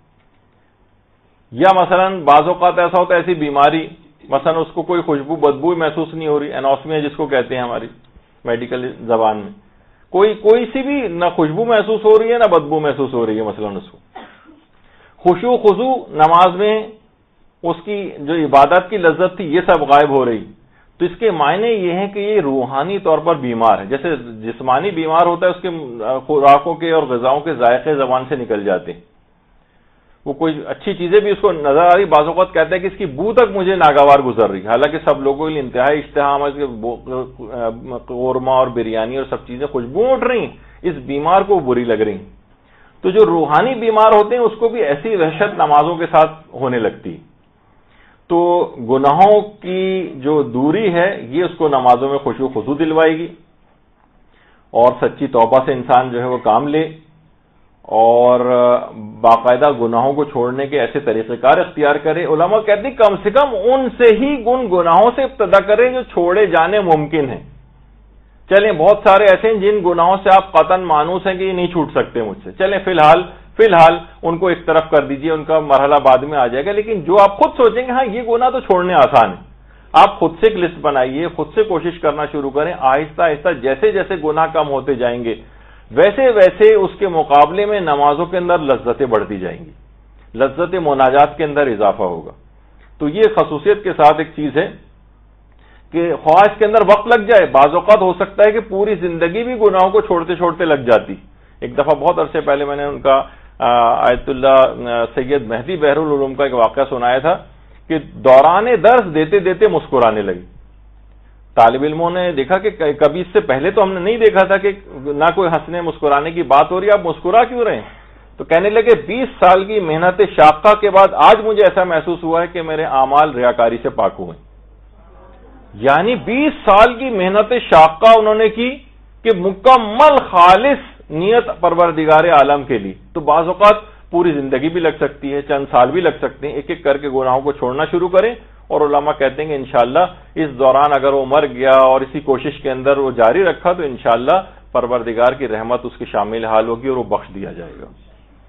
یا مثلا بعض اوقات ایسا ہوتا ہے ایسی بیماری, مثلا اس کو کوئی خوشبو بدبو محسوس نہیں ہو رہی, انوسمیا جس کو کہتے ہیں ہماری میڈیکل زبان میں, کوئی سی بھی نہ خوشبو محسوس ہو رہی ہے نہ بدبو محسوس ہو رہی ہے. مثلا اس کو خشوع و خضوع نماز میں اس کی جو عبادت کی لذت تھی یہ سب غائب ہو رہی. تو اس کے معنی یہ ہیں کہ یہ روحانی طور پر بیمار ہے. جیسے جسمانی بیمار ہوتا ہے, اس کے خوراکوں کے اور غذاؤں کے ذائقے زبان سے نکل جاتے ہیں, وہ کوئی اچھی چیزیں بھی اس کو نظر آ رہی, بعض اوقات کہتا ہے کہ اس کی بو تک مجھے ناگوار گزر رہی. حالانکہ سب لوگوں کے لیے انتہائی اشتہام ہے, قورمہ اور بریانی اور سب چیزیں خوشبو اٹھ رہی, اس بیمار کو بری لگ رہی. تو جو روحانی بیمار ہوتے ہیں اس کو بھی ایسی وحشت نمازوں کے ساتھ ہونے لگتی. تو گناہوں کی جو دوری ہے یہ اس کو نمازوں میں خشوع و خضوع دلوائے گی, اور سچی توبہ سے انسان جو ہے وہ کام لے, اور باقاعدہ گناہوں کو چھوڑنے کے ایسے طریقہ کار اختیار کرے. علماء کہتے ہیں کم سے کم ان سے ہی گناہوں سے ابتدا کریں جو چھوڑے جانے ممکن ہیں. چلیں بہت سارے ایسے ہیں جن گناہوں سے آپ قطعاً مانوس ہیں کہ یہ نہیں چھوٹ سکتے مجھ سے, چلیں فی الحال ان کو ایک طرف کر دیجئے, ان کا مرحلہ بعد میں آ جائے گا. لیکن جو آپ خود سوچیں گے ہاں یہ گناہ تو چھوڑنے آسان ہے, آپ خود سے ایک لسٹ بنائیے, خود سے کوشش کرنا شروع کریں. آہستہ آہستہ جیسے جیسے گناہ کم ہوتے جائیں گے ویسے ویسے اس کے مقابلے میں نمازوں کے اندر لذتیں بڑھتی جائیں گی, لذت مناجات کے اندر اضافہ ہوگا. تو یہ خصوصیت کے ساتھ ایک چیز ہے کہ خواہش کے اندر وقت لگ جائے, بعض اوقات ہو سکتا ہے کہ پوری زندگی بھی گناہوں کو چھوڑتے چھوڑتے لگ جاتی. ایک دفعہ بہت عرصے پہلے میں نے ان کا آیت اللہ سید مہدی بحر العلوم کا ایک واقعہ سنایا تھا کہ دوران درس دیتے دیتے مسکرانے لگی. طالب علموں نے دیکھا کہ کبھی اس سے پہلے تو ہم نے نہیں دیکھا تھا کہ نہ کوئی ہنسنے مسکرانے کی بات ہو رہی, آپ مسکرا کیوں رہے ہیں؟ تو کہنے لگے 20 سال کی محنت شاقہ کے بعد آج مجھے ایسا محسوس ہوا ہے کہ میرے اعمال ریاکاری سے پاک ہوئے. یعنی 20 سال کی محنت شاقہ انہوں نے کی کہ مکمل خالص نیت پروردگار عالم کے لیے. تو بعض اوقات پوری زندگی بھی لگ سکتی ہے, چند سال بھی لگ سکتے ہیں. ایک ایک کر کے گناہوں کو چھوڑنا شروع کریں, اور علماء کہتے ہیں کہ انشاءاللہ اس دوران اگر وہ مر گیا اور اسی کوشش کے اندر وہ جاری رکھا تو انشاءاللہ پروردگار کی رحمت اس کی شامل حال ہوگی اور وہ بخش دیا جائے گا.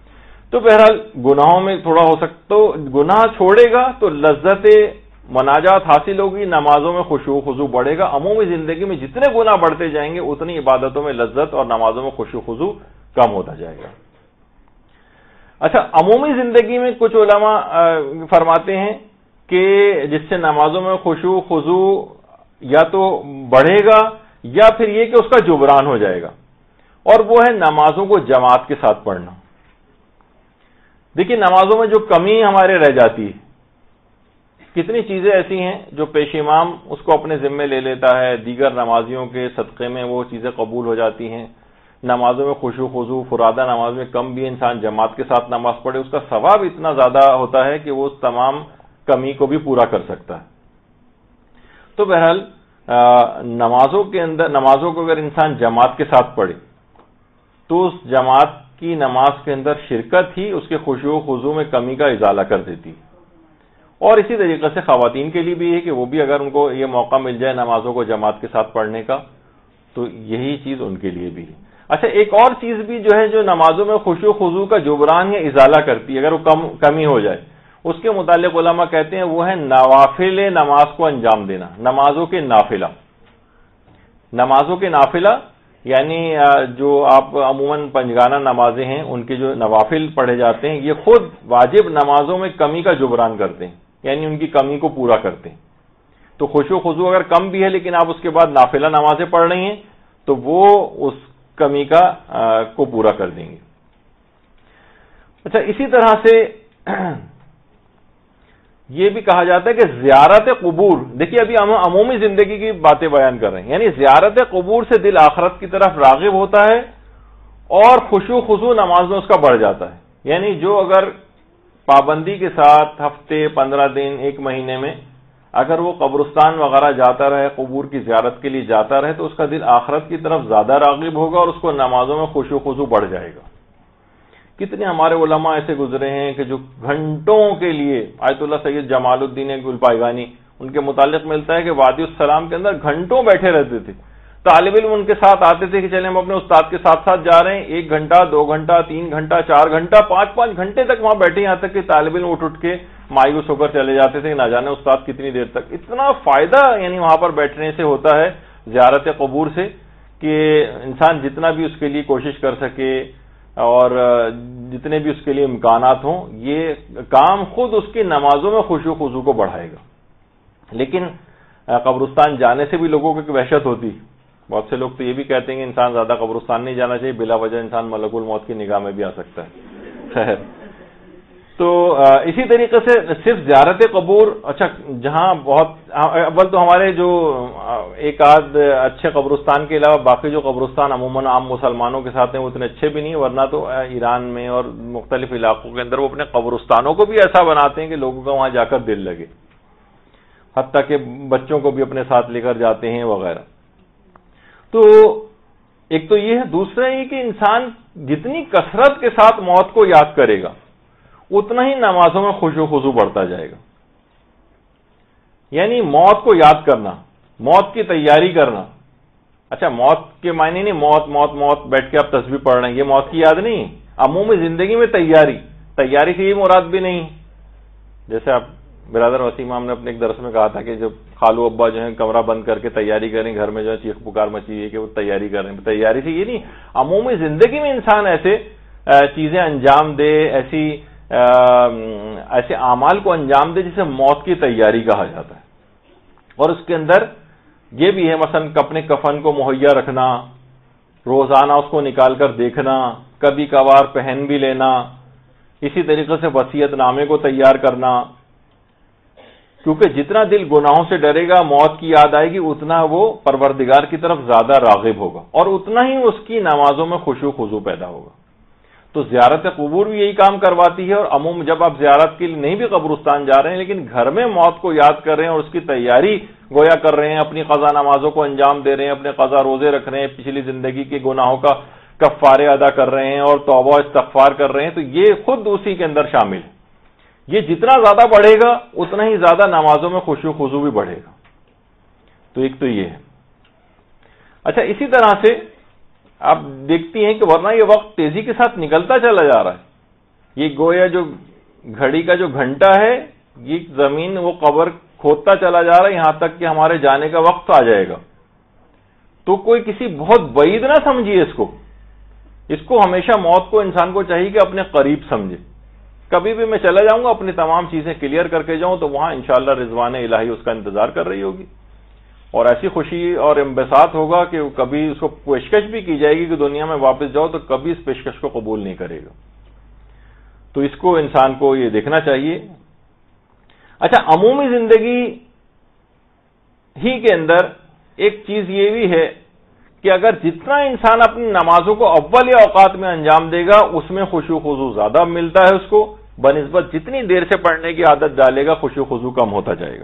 تو بہرحال گناہوں میں تھوڑا ہو سکتا، تو گناہ چھوڑے گا تو لذت مناجات حاصل ہوگی، نمازوں میں خشوع و خضوع بڑھے گا. عمومی زندگی میں جتنے گناہ بڑھتے جائیں گے اتنی عبادتوں میں لذت اور نمازوں میں خشوع و خضوع کم ہوتا جائے گا. اچھا، عمومی زندگی میں کچھ علماء فرماتے ہیں کہ جس سے نمازوں میں خشوع و خضوع یا تو بڑھے گا یا پھر یہ کہ اس کا جبران ہو جائے گا، اور وہ ہے نمازوں کو جماعت کے ساتھ پڑھنا. دیکھیے، نمازوں میں جو کمی ہمارے رہ جاتی ہے، کتنی چیزیں ایسی ہیں جو پیش امام اس کو اپنے ذمے لے لیتا ہے، دیگر نمازیوں کے صدقے میں وہ چیزیں قبول ہو جاتی ہیں. نمازوں میں خشوع و خضوع فرادہ نماز میں کم بھی انسان جماعت کے ساتھ نماز پڑھے، اس کا ثواب اتنا زیادہ ہوتا ہے کہ وہ اس تمام کمی کو بھی پورا کر سکتا ہے. تو بہرحال نمازوں کو اگر انسان جماعت کے ساتھ پڑھے تو اس جماعت کی نماز کے اندر شرکت ہی اس کے خشوع و خضوع میں کمی کا ازالہ کر دیتی. اور اسی طریقے سے خواتین کے لیے بھی ہے کہ وہ بھی اگر ان کو یہ موقع مل جائے نمازوں کو جماعت کے ساتھ پڑھنے کا تو یہی چیز ان کے لیے بھی ہے. اچھا، ایک اور چیز بھی جو ہے جو نمازوں میں خشوع و خضوع کا جبران یا ازالہ کرتی ہے اگر وہ کمی ہو جائے، اس کے متعلق علماء کہتے ہیں وہ ہے نوافل نماز کو انجام دینا. نمازوں کے نافلہ یعنی جو آپ عموماً پنجگانہ نمازیں ہیں ان کے جو نوافل پڑھے جاتے ہیں یہ خود واجب نمازوں میں کمی کا جبران کرتے ہیں، یعنی ان کی کمی کو پورا کرتے ہیں. تو خشوع و خضوع اگر کم بھی ہے لیکن آپ اس کے بعد نافلہ نمازیں پڑھ رہی ہیں تو وہ اس کمی کو پورا کر دیں گے. اچھا، اسی طرح سے یہ بھی کہا جاتا ہے کہ زیارت قبور، دیکھیے ابھی ہم عمومی زندگی کی باتیں بیان کر رہے ہیں، یعنی زیارت قبور سے دل آخرت کی طرف راغب ہوتا ہے اور خشوع و خضوع نماز میں اس کا بڑھ جاتا ہے. یعنی جو اگر پابندی کے ساتھ ہفتے 15 دن 1 مہینے میں اگر وہ قبرستان وغیرہ جاتا رہے، قبور کی زیارت کے لیے جاتا رہے تو اس کا دل آخرت کی طرف زیادہ راغب ہوگا اور اس کو نمازوں میں خشوع و خضوع بڑھ جائے گا. کتنے ہمارے علماء ایسے گزرے ہیں کہ جو گھنٹوں کے لیے، آیت اللہ سید جمال الدین گلپائگانی ان کے متعلق ملتا ہے کہ وادی السلام کے اندر گھنٹوں بیٹھے رہتے تھے. طالب علم ان کے ساتھ آتے تھے کہ چلیں ہم اپنے استاد کے ساتھ ساتھ جا رہے ہیں، 1 گھنٹہ 2 گھنٹہ 3 گھنٹہ 4 گھنٹہ 5 گھنٹے تک وہاں بیٹھے، یہاں تک کہ طالب علم اٹھ کے مایوس ہو کر چلے جاتے تھے، نہ جانے استاد کتنی دیر تک. اتنا فائدہ یعنی وہاں پر بیٹھنے سے ہوتا ہے زیارت قبور سے کہ انسان جتنا بھی اس کے لیے کوشش کر سکے اور جتنے بھی اس کے لیے امکانات ہوں، یہ کام خود اس کی نمازوں میں خشوع و خضوع کو بڑھائے گا. لیکن قبرستان جانے سے بھی لوگوں کو ایک وحشت ہوتی. بہت سے لوگ تو یہ بھی کہتے ہیں کہ انسان زیادہ قبرستان نہیں جانا چاہیے، بلا وجہ انسان ملک الموت کی نگاہ میں بھی آ سکتا ہے. خیر، تو اسی طریقے سے صرف زیارت قبور، اچھا جہاں بہت اول تو ہمارے جو ایک آدھ اچھے قبرستان کے علاوہ باقی جو قبرستان عموماً عام مسلمانوں کے ساتھ ہیں وہ اتنے اچھے بھی نہیں، ورنہ تو ایران میں اور مختلف علاقوں کے اندر وہ اپنے قبرستانوں کو بھی ایسا بناتے ہیں کہ لوگوں کا وہاں جا کر دل لگے، حتیٰ کہ بچوں کو بھی اپنے ساتھ لے کر جاتے ہیں وغیرہ. تو ایک تو یہ ہے، دوسرا یہ کہ انسان جتنی کثرت کے ساتھ موت کو یاد کرے گا اتنا ہی نمازوں میں خشوع و خضوع بڑھتا جائے گا. یعنی موت کو یاد کرنا، موت کی تیاری کرنا. اچھا، موت کے معنی نہیں موت موت موت بیٹھ کے آپ تسبیح پڑھ رہے ہیں، یہ موت کی یاد نہیں. عمومی زندگی میں تیاری سے یہ مراد بھی نہیں. جیسے آپ برادر وسیم ہم نے اپنے ایک درس میں کہا تھا کہ جب خالو ابا جو ہے کمرہ بند کر کے تیاری کریں، گھر میں جو ہے چیخ پکار مچی ہے کہ وہ تیاری کر رہے ہیں، تیاری سے یہ نہیں. عمومی زندگی میں انسان ایسے چیزیں انجام دے، ایسے اعمال کو انجام دے جسے موت کی تیاری کہا جاتا ہے. اور اس کے اندر یہ بھی ہے مثلا اپنے کفن کو مہیا رکھنا، روزانہ اس کو نکال کر دیکھنا، کبھی کبھار پہن بھی لینا، اسی طریقے سے وصیت نامے کو تیار کرنا. کیونکہ جتنا دل گناہوں سے ڈرے گا، موت کی یاد آئے گی، اتنا وہ پروردگار کی طرف زیادہ راغب ہوگا اور اتنا ہی اس کی نمازوں میں خشوع و خضوع پیدا ہوگا. تو زیارت قبور بھی یہی کام کرواتی ہے. اور عموم جب آپ زیارت کے لیے نہیں بھی قبرستان جا رہے ہیں لیکن گھر میں موت کو یاد کر رہے ہیں اور اس کی تیاری گویا کر رہے ہیں، اپنی قضا نمازوں کو انجام دے رہے ہیں، اپنے قضا روزے رکھ رہے ہیں، پچھلی زندگی کے گناہوں کا کفارے ادا کر رہے ہیں اور توبہ استغفار کر رہے ہیں، تو یہ خود اسی کے اندر شامل ہے. یہ جتنا زیادہ بڑھے گا اتنا ہی زیادہ نمازوں میں خشوع و خضوع بھی بڑھے گا. تو ایک تو یہ ہے. اچھا، اسی طرح سے آپ دیکھتی ہیں کہ ورنہ یہ وقت تیزی کے ساتھ نکلتا چلا جا رہا ہے. یہ گویا جو گھڑی کا جو گھنٹا ہے، یہ زمین وہ قبر کھودتا چلا جا رہا ہے یہاں تک کہ ہمارے جانے کا وقت آ جائے گا. تو کوئی کسی بہت بعید نہ سمجھیے اس کو ہمیشہ موت کو انسان کو چاہیے کہ اپنے قریب سمجھے. کبھی بھی میں چلا جاؤں گا اپنی تمام چیزیں کلیئر کر کے جاؤں تو وہاں انشاءاللہ رضوان الہی اس کا انتظار کر رہی ہوگی، اور ایسی خوشی اور انبساط ہوگا کہ کبھی اس کو پیشکش بھی کی جائے گی کہ دنیا میں واپس جاؤ تو کبھی اس پیشکش کو قبول نہیں کرے گا. تو اس کو انسان کو یہ دیکھنا چاہیے. اچھا، عمومی زندگی ہی کے اندر ایک چیز یہ بھی ہے کہ اگر جتنا انسان اپنی نمازوں کو اول اوقات میں انجام دے گا اس میں خشوع خضوع زیادہ ملتا ہے اس کو، بنسبت جتنی دیر سے پڑھنے کی عادت ڈالے گا خشوع خضوع کم ہوتا جائے گا.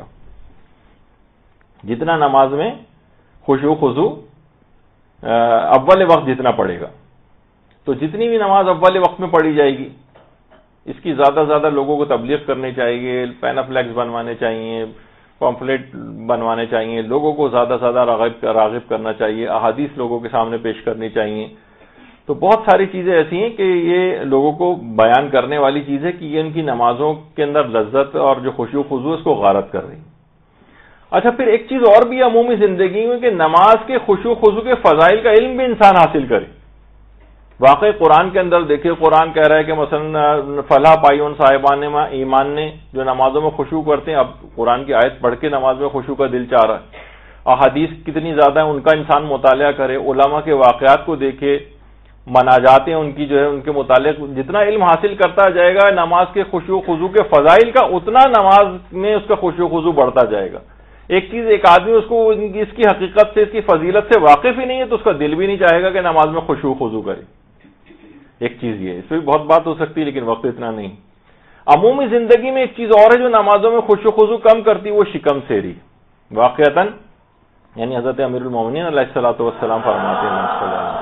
جتنا نماز میں خشوع خضوع اول وقت جتنا پڑے گا، تو جتنی بھی نماز اول وقت میں پڑھی جائے گی اس کی زیادہ سے زیادہ لوگوں کو تبلیغ کرنی چاہیے، پینافلیکس بنوانے چاہیے، پمفلیٹ بنوانے چاہیے، لوگوں کو زیادہ سے زیادہ راغب کرنا چاہیے، احادیث لوگوں کے سامنے پیش کرنی چاہیے. تو بہت ساری چیزیں ایسی ہیں کہ یہ لوگوں کو بیان کرنے والی چیز ہے کہ یہ ان کی نمازوں کے اندر لذت اور جو خشوع خضوع اس کو غارت کر رہی. اچھا، پھر ایک چیز اور بھی عمومی زندگی میں کہ نماز کے خشوع خضوع کے فضائل کا علم بھی انسان حاصل کرے. واقعی قرآن کے اندر دیکھیں، قرآن کہہ رہا ہے کہ مثلا فلاح پائی ان صاحبان ایمان نے جو نمازوں میں خشوع کرتے ہیں. اب قرآن کی آیت پڑھ کے نماز میں خشوع کا دل چاہ رہا ہے. احادیث کتنی زیادہ ہیں ان کا انسان مطالعہ کرے، علماء کے واقعات کو دیکھے، مناجاتیں ان کی جو ہے ان کے متعلق جتنا علم حاصل کرتا جائے گا نماز کے خشوع خضوع کے فضائل کا، اتنا نماز میں اس کا خشوع خضوع بڑھتا جائے گا. ایک چیز، ایک آدمی اس کو اس کی حقیقت سے، اس کی فضیلت سے واقف ہی نہیں ہے تو اس کا دل بھی نہیں چاہے گا کہ نماز میں خشوع خضوع کرے. ایک چیز یہ، اس پہ بھی بہت بات ہو سکتی ہے لیکن وقت اتنا نہیں. عمومی زندگی میں ایک چیز اور ہے جو نمازوں میں خشوع خضوع کم کرتی ہے، وہ شکم سیری. واقعتاً یعنی حضرت امیر المومنین علیہ الصلوۃ والسلام فرماتے ہیں،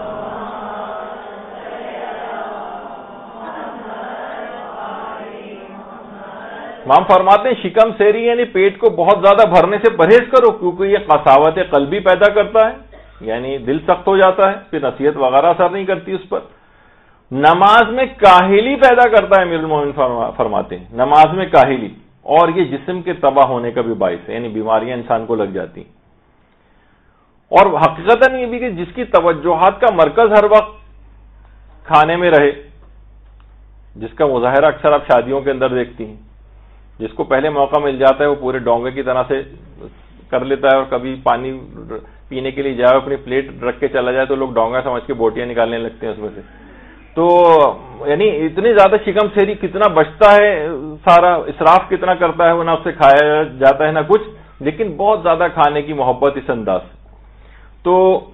امام فرماتے ہیں شکم سیری یعنی پیٹ کو بہت زیادہ بھرنے سے پرہیز کرو، کیونکہ یہ قساوت قلبی پیدا کرتا ہے، یعنی دل سخت ہو جاتا ہے، پھر نصیحت وغیرہ اثر نہیں کرتی اس پر. نماز میں کاہلی پیدا کرتا ہے، امیر المومنین فرماتے ہیں نماز میں کاہلی، اور یہ جسم کے تباہ ہونے کا بھی باعث ہے، یعنی بیماریاں انسان کو لگ جاتی. اور حقیقتاً یہ بھی کہ جس کی توجہات کا مرکز ہر وقت کھانے میں رہے، جس کا مظاہرہ اکثر آپ شادیوں کے اندر دیکھتی ہیں، جس کو پہلے موقع مل جاتا ہے وہ پورے ڈونگے کی طرح سے کر لیتا ہے، اور کبھی پانی پینے کے لیے جائے اپنی پلیٹ رکھ کے چلا جائے تو لوگ ڈونگا سمجھ کے بوٹیاں نکالنے لگتے ہیں اس میں سے. تو یعنی اتنی زیادہ شکم سیری، کتنا بچتا ہے، سارا اسراف کتنا کرتا ہے وہ، نہ اس سے کھایا جاتا ہے نہ کچھ، لیکن بہت زیادہ کھانے کی محبت اس انداز سے. تو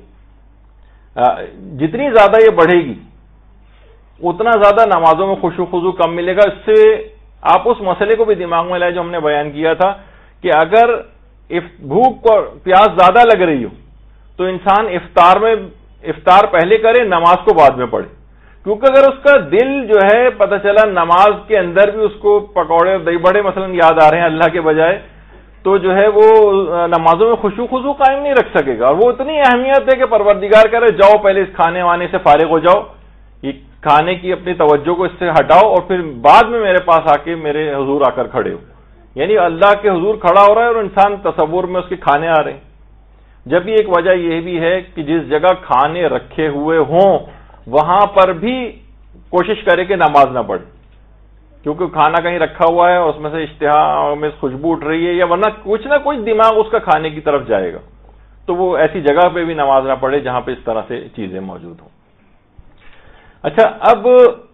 جتنی زیادہ یہ بڑھے گی اتنا زیادہ نمازوں میں خشوع خضوع کم ملے گا. اس سے آپ اس مسئلے کو بھی دماغ میں لائے جو ہم نے بیان کیا تھا کہ اگر بھوک اور پیاس زیادہ لگ رہی ہو تو انسان افطار پہلے کرے، نماز کو بعد میں پڑھے. کیونکہ اگر اس کا دل جو ہے پتہ چلا نماز کے اندر بھی اس کو پکوڑے اور دہی بڑے مثلا یاد آ رہے ہیں اللہ کے بجائے، تو جو ہے وہ نمازوں میں خشوع خضوع قائم نہیں رکھ سکے گا. اور وہ اتنی اہمیت ہے کہ پروردگار کرے جاؤ پہلے اس کھانے وانے سے فارغ ہو جاؤ، یہ کھانے کی اپنی توجہ کو اس سے ہٹاؤ اور پھر بعد میں میرے پاس آ کے میرے حضور آ کر کھڑے ہو. یعنی اللہ کے حضور کھڑا ہو رہا ہے اور انسان تصور میں اس کے کھانے آ رہے ہیں. جب بھی ایک وجہ یہ بھی ہے کہ جس جگہ کھانے رکھے ہوئے ہوں وہاں پر بھی کوشش کرے کہ نماز نہ پڑھے، کیونکہ کھانا کہیں رکھا ہوا ہے اس میں سے اشتہا میں خوشبو اٹھ رہی ہے، یا ورنہ کچھ نہ کچھ دماغ اس کا کھانے کی طرف جائے گا، تو وہ ایسی جگہ پہ بھی نماز نہ پڑھے جہاں پہ اس طرح سے چیزیں موجود ہوں. اچھا، اب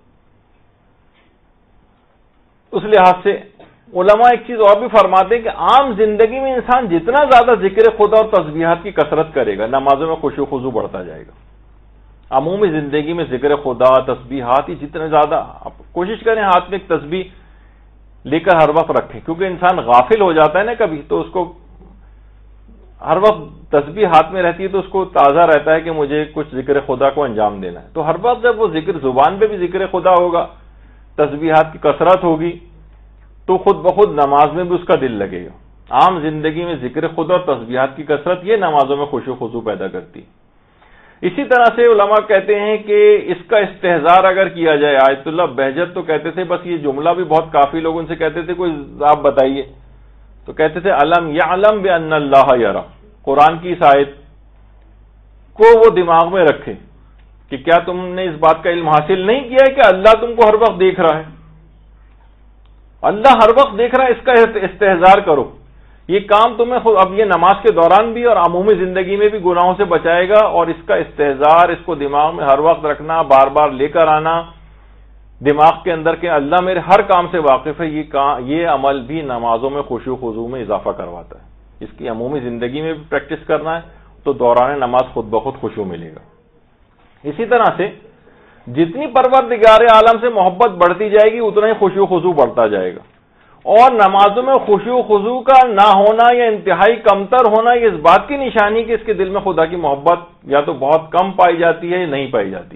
اس لحاظ سے علماء ایک چیز اور بھی فرماتے ہیں کہ عام زندگی میں انسان جتنا زیادہ ذکر خدا اور تسبیحات کی کثرت کرے گا نمازوں میں خشوع خضوع بڑھتا جائے گا. عمومی زندگی میں ذکر خدا، تسبیحات ہی جتنے زیادہ، آپ کوشش کریں ہاتھ میں ایک تسبیح لے کر ہر وقت رکھیں، کیونکہ انسان غافل ہو جاتا ہے نا کبھی، تو اس کو ہر وقت تسبیح ہاتھ میں رہتی ہے تو اس کو تازہ رہتا ہے کہ مجھے کچھ ذکر خدا کو انجام دینا ہے. تو ہر وقت جب وہ ذکر زبان پہ بھی ذکر خدا ہوگا، تسبیحات کی کثرت ہوگی، تو خود بخود نماز میں بھی اس کا دل لگے گا. عام زندگی میں ذکر خدا اور تسبیحات کی کثرت یہ نمازوں میں خشوع خضوع پیدا کرتی. اسی طرح سے علماء کہتے ہیں کہ اس کا استحضار اگر کیا جائے، آیت اللہ بہجت تو کہتے تھے، بس یہ جملہ بھی بہت کافی، لوگ ان سے کہتے تھے کوئی آپ بتائیے، تو کہتے تھے علم یعلم بان اللہ یرا، قرآن کی اس آیت کو وہ دماغ میں رکھے کہ کیا تم نے اس بات کا علم حاصل نہیں کیا ہے کہ اللہ تم کو ہر وقت دیکھ رہا ہے، اللہ ہر وقت دیکھ رہا ہے، اس کا استحضار کرو۔ یہ کام تمہیں اب یہ نماز کے دوران بھی اور عمومی زندگی میں بھی گناہوں سے بچائے گا، اور اس کا استحضار، اس کو دماغ میں ہر وقت رکھنا، بار بار لے کر آنا دماغ کے اندر کہ اللہ میرے ہر کام سے واقف ہے، یہ عمل بھی نمازوں میں خشوع و خضوع میں اضافہ کرواتا ہے۔ اس کی عمومی زندگی میں بھی پریکٹس کرنا ہے تو دوران نماز خود بخود خشوع ملے گا۔ اسی طرح سے جتنی پروردگار عالم سے محبت بڑھتی جائے گی اتنا ہی خشوع و خضوع بڑھتا جائے گا، اور نمازوں میں خشوع و خضوع کا نہ ہونا یا انتہائی کمتر ہونا یہ اس بات کی نشانی کہ اس کے دل میں خدا کی محبت یا تو بہت کم پائی جاتی ہے یا نہیں پائی جاتی۔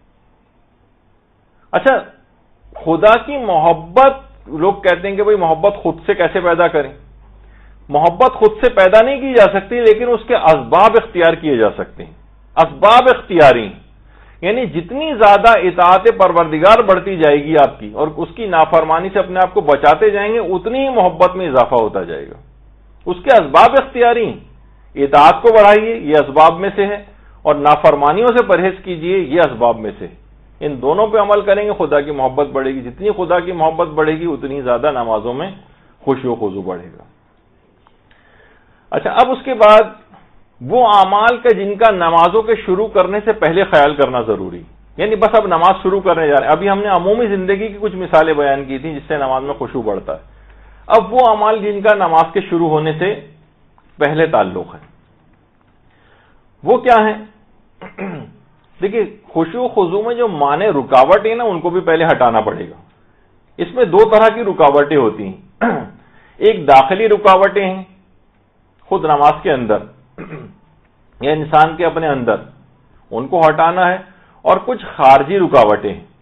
اچھا، خدا کی محبت، لوگ کہتے ہیں کہ بھئی محبت خود سے کیسے پیدا کریں؟ محبت خود سے پیدا نہیں کی جا سکتی، لیکن اس کے اسباب اختیار کیے جا سکتے ہیں۔ اسباب اختیاری، یعنی جتنی زیادہ اطاعت پروردگار بڑھتی جائے گی آپ کی اور اس کی نافرمانی سے اپنے آپ کو بچاتے جائیں گے، اتنی ہی محبت میں اضافہ ہوتا جائے گا۔ اس کے اسباب اختیاری، اطاعت کو بڑھائیے، یہ اسباب میں سے ہے، اور نافرمانیوں سے پرہیز کیجیے، یہ اسباب میں سے ہے۔ ان دونوں پہ عمل کریں گے خدا کی محبت بڑھے گی، جتنی خدا کی محبت بڑھے گی اتنی زیادہ نمازوں میں خشوع و خضوع بڑھے گا۔ اچھا، اب اس کے بعد وہ اعمال کا جن کا نمازوں کے شروع کرنے سے پہلے خیال کرنا ضروری، یعنی بس اب نماز شروع کرنے جا رہے ہیں، ابھی ہم نے عمومی زندگی کی کچھ مثالیں بیان کی تھیں جس سے نماز میں خشوع بڑھتا ہے۔ اب وہ اعمال جن کا نماز کے شروع ہونے سے پہلے تعلق ہے، وہ کیا ہیں؟ دیکھیے، خشوع و خضوع میں جو مانع رکاوٹ ہے نا، ان کو بھی پہلے ہٹانا پڑے گا۔ اس میں دو طرح کی رکاوٹیں ہوتی ہیں، ایک داخلی رکاوٹیں ہیں خود نماز کے اندر یا انسان کے اپنے اندر، ان کو ہٹانا ہے، اور کچھ خارجی رکاوٹیں ہیں،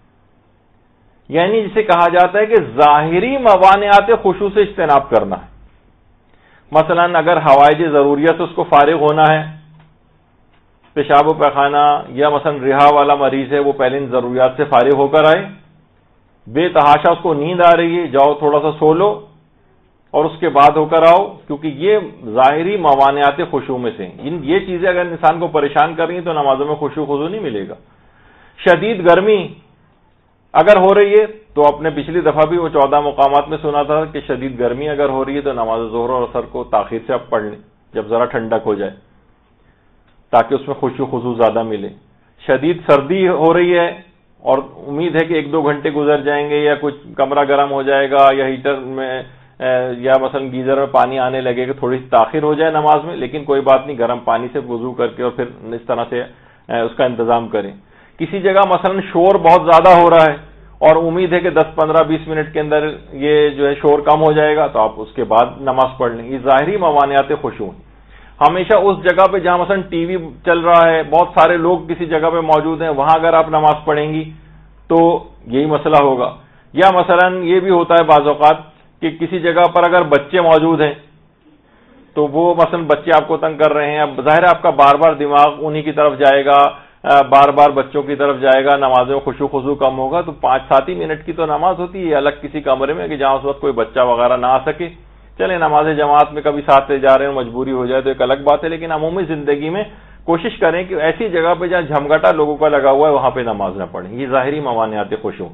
یعنی جسے کہا جاتا ہے کہ ظاہری موانعات خشوع سے اجتناب کرنا ہے۔ مثلا اگر حوائج ضروریت سے اس کو فارغ ہونا ہے، پیشاب و پیخانہ، یا مثلا رہا والا مریض ہے وہ پہلے ان ضروریات سے فارغ ہو کر آئے، بے تحاشا اس کو نیند آ رہی ہے، جاؤ تھوڑا سا سو لو اور اس کے بعد ہو کر آؤ، کیونکہ یہ ظاہری موانعات خشوع میں سے ہیں۔ یہ چیزیں اگر انسان کو پریشان کر رہی ہیں تو نمازوں میں خشوع خضوع نہیں ملے گا۔ شدید گرمی اگر ہو رہی ہے تو اپنے پچھلی دفعہ بھی وہ 14 مقامات میں سنا تھا کہ شدید گرمی اگر ہو رہی ہے تو نماز ظہر اور عصر کو تاخیر سے اب پڑھ لیں جب ذرا ٹھنڈک ہو جائے، تاکہ اس میں خشوع خضوع زیادہ ملے۔ شدید سردی ہو رہی ہے اور امید ہے کہ 1-2 گھنٹے گزر جائیں گے، یا کچھ کمرہ گرم ہو جائے گا، یا ہیٹر میں یا مثلا گیزر میں پانی آنے لگے کہ تھوڑی سی تاخیر ہو جائے نماز میں، لیکن کوئی بات نہیں، گرم پانی سے وضو کر کے اور پھر اس طرح سے اس کا انتظام کریں۔ کسی جگہ مثلا شور بہت زیادہ ہو رہا ہے اور امید ہے کہ 10-15-20 منٹ کے اندر یہ جو ہے شور کم ہو جائے گا، تو آپ اس کے بعد نماز پڑھ لیں۔ یہ ظاہری موانعات خشوع ہیں۔ ہمیشہ اس جگہ پہ جہاں مثلا ٹی وی چل رہا ہے، بہت سارے لوگ کسی جگہ پہ موجود ہیں، وہاں اگر آپ نماز پڑھیں گی تو یہی مسئلہ ہوگا۔ یا مثلا یہ بھی ہوتا ہے بعض اوقات کہ کسی جگہ پر اگر بچے موجود ہیں تو وہ مثلا بچے آپ کو تنگ کر رہے ہیں، اب ظاہر ہے آپ کا بار بار دماغ انہی کی طرف جائے گا، بار بار بچوں کی طرف جائے گا، نماز میں خشوع خضوع کم ہوگا۔ تو 5-7 ہی منٹ کی تو نماز ہوتی ہے الگ کسی کمرے میں کہ جہاں اس وقت کوئی بچہ وغیرہ نہ آ سکے۔ چلے نماز جماعت میں کبھی ساتھ لے جا رہے ہیں، مجبوری ہو جائے تو ایک الگ بات ہے، لیکن عمومی زندگی میں کوشش کریں کہ ایسی جگہ پہ جہاں جھمگٹا لوگوں کا لگا ہوا ہے وہاں پہ نماز نہ پڑھیں۔ یہ ظاہری موانعات خشوع۔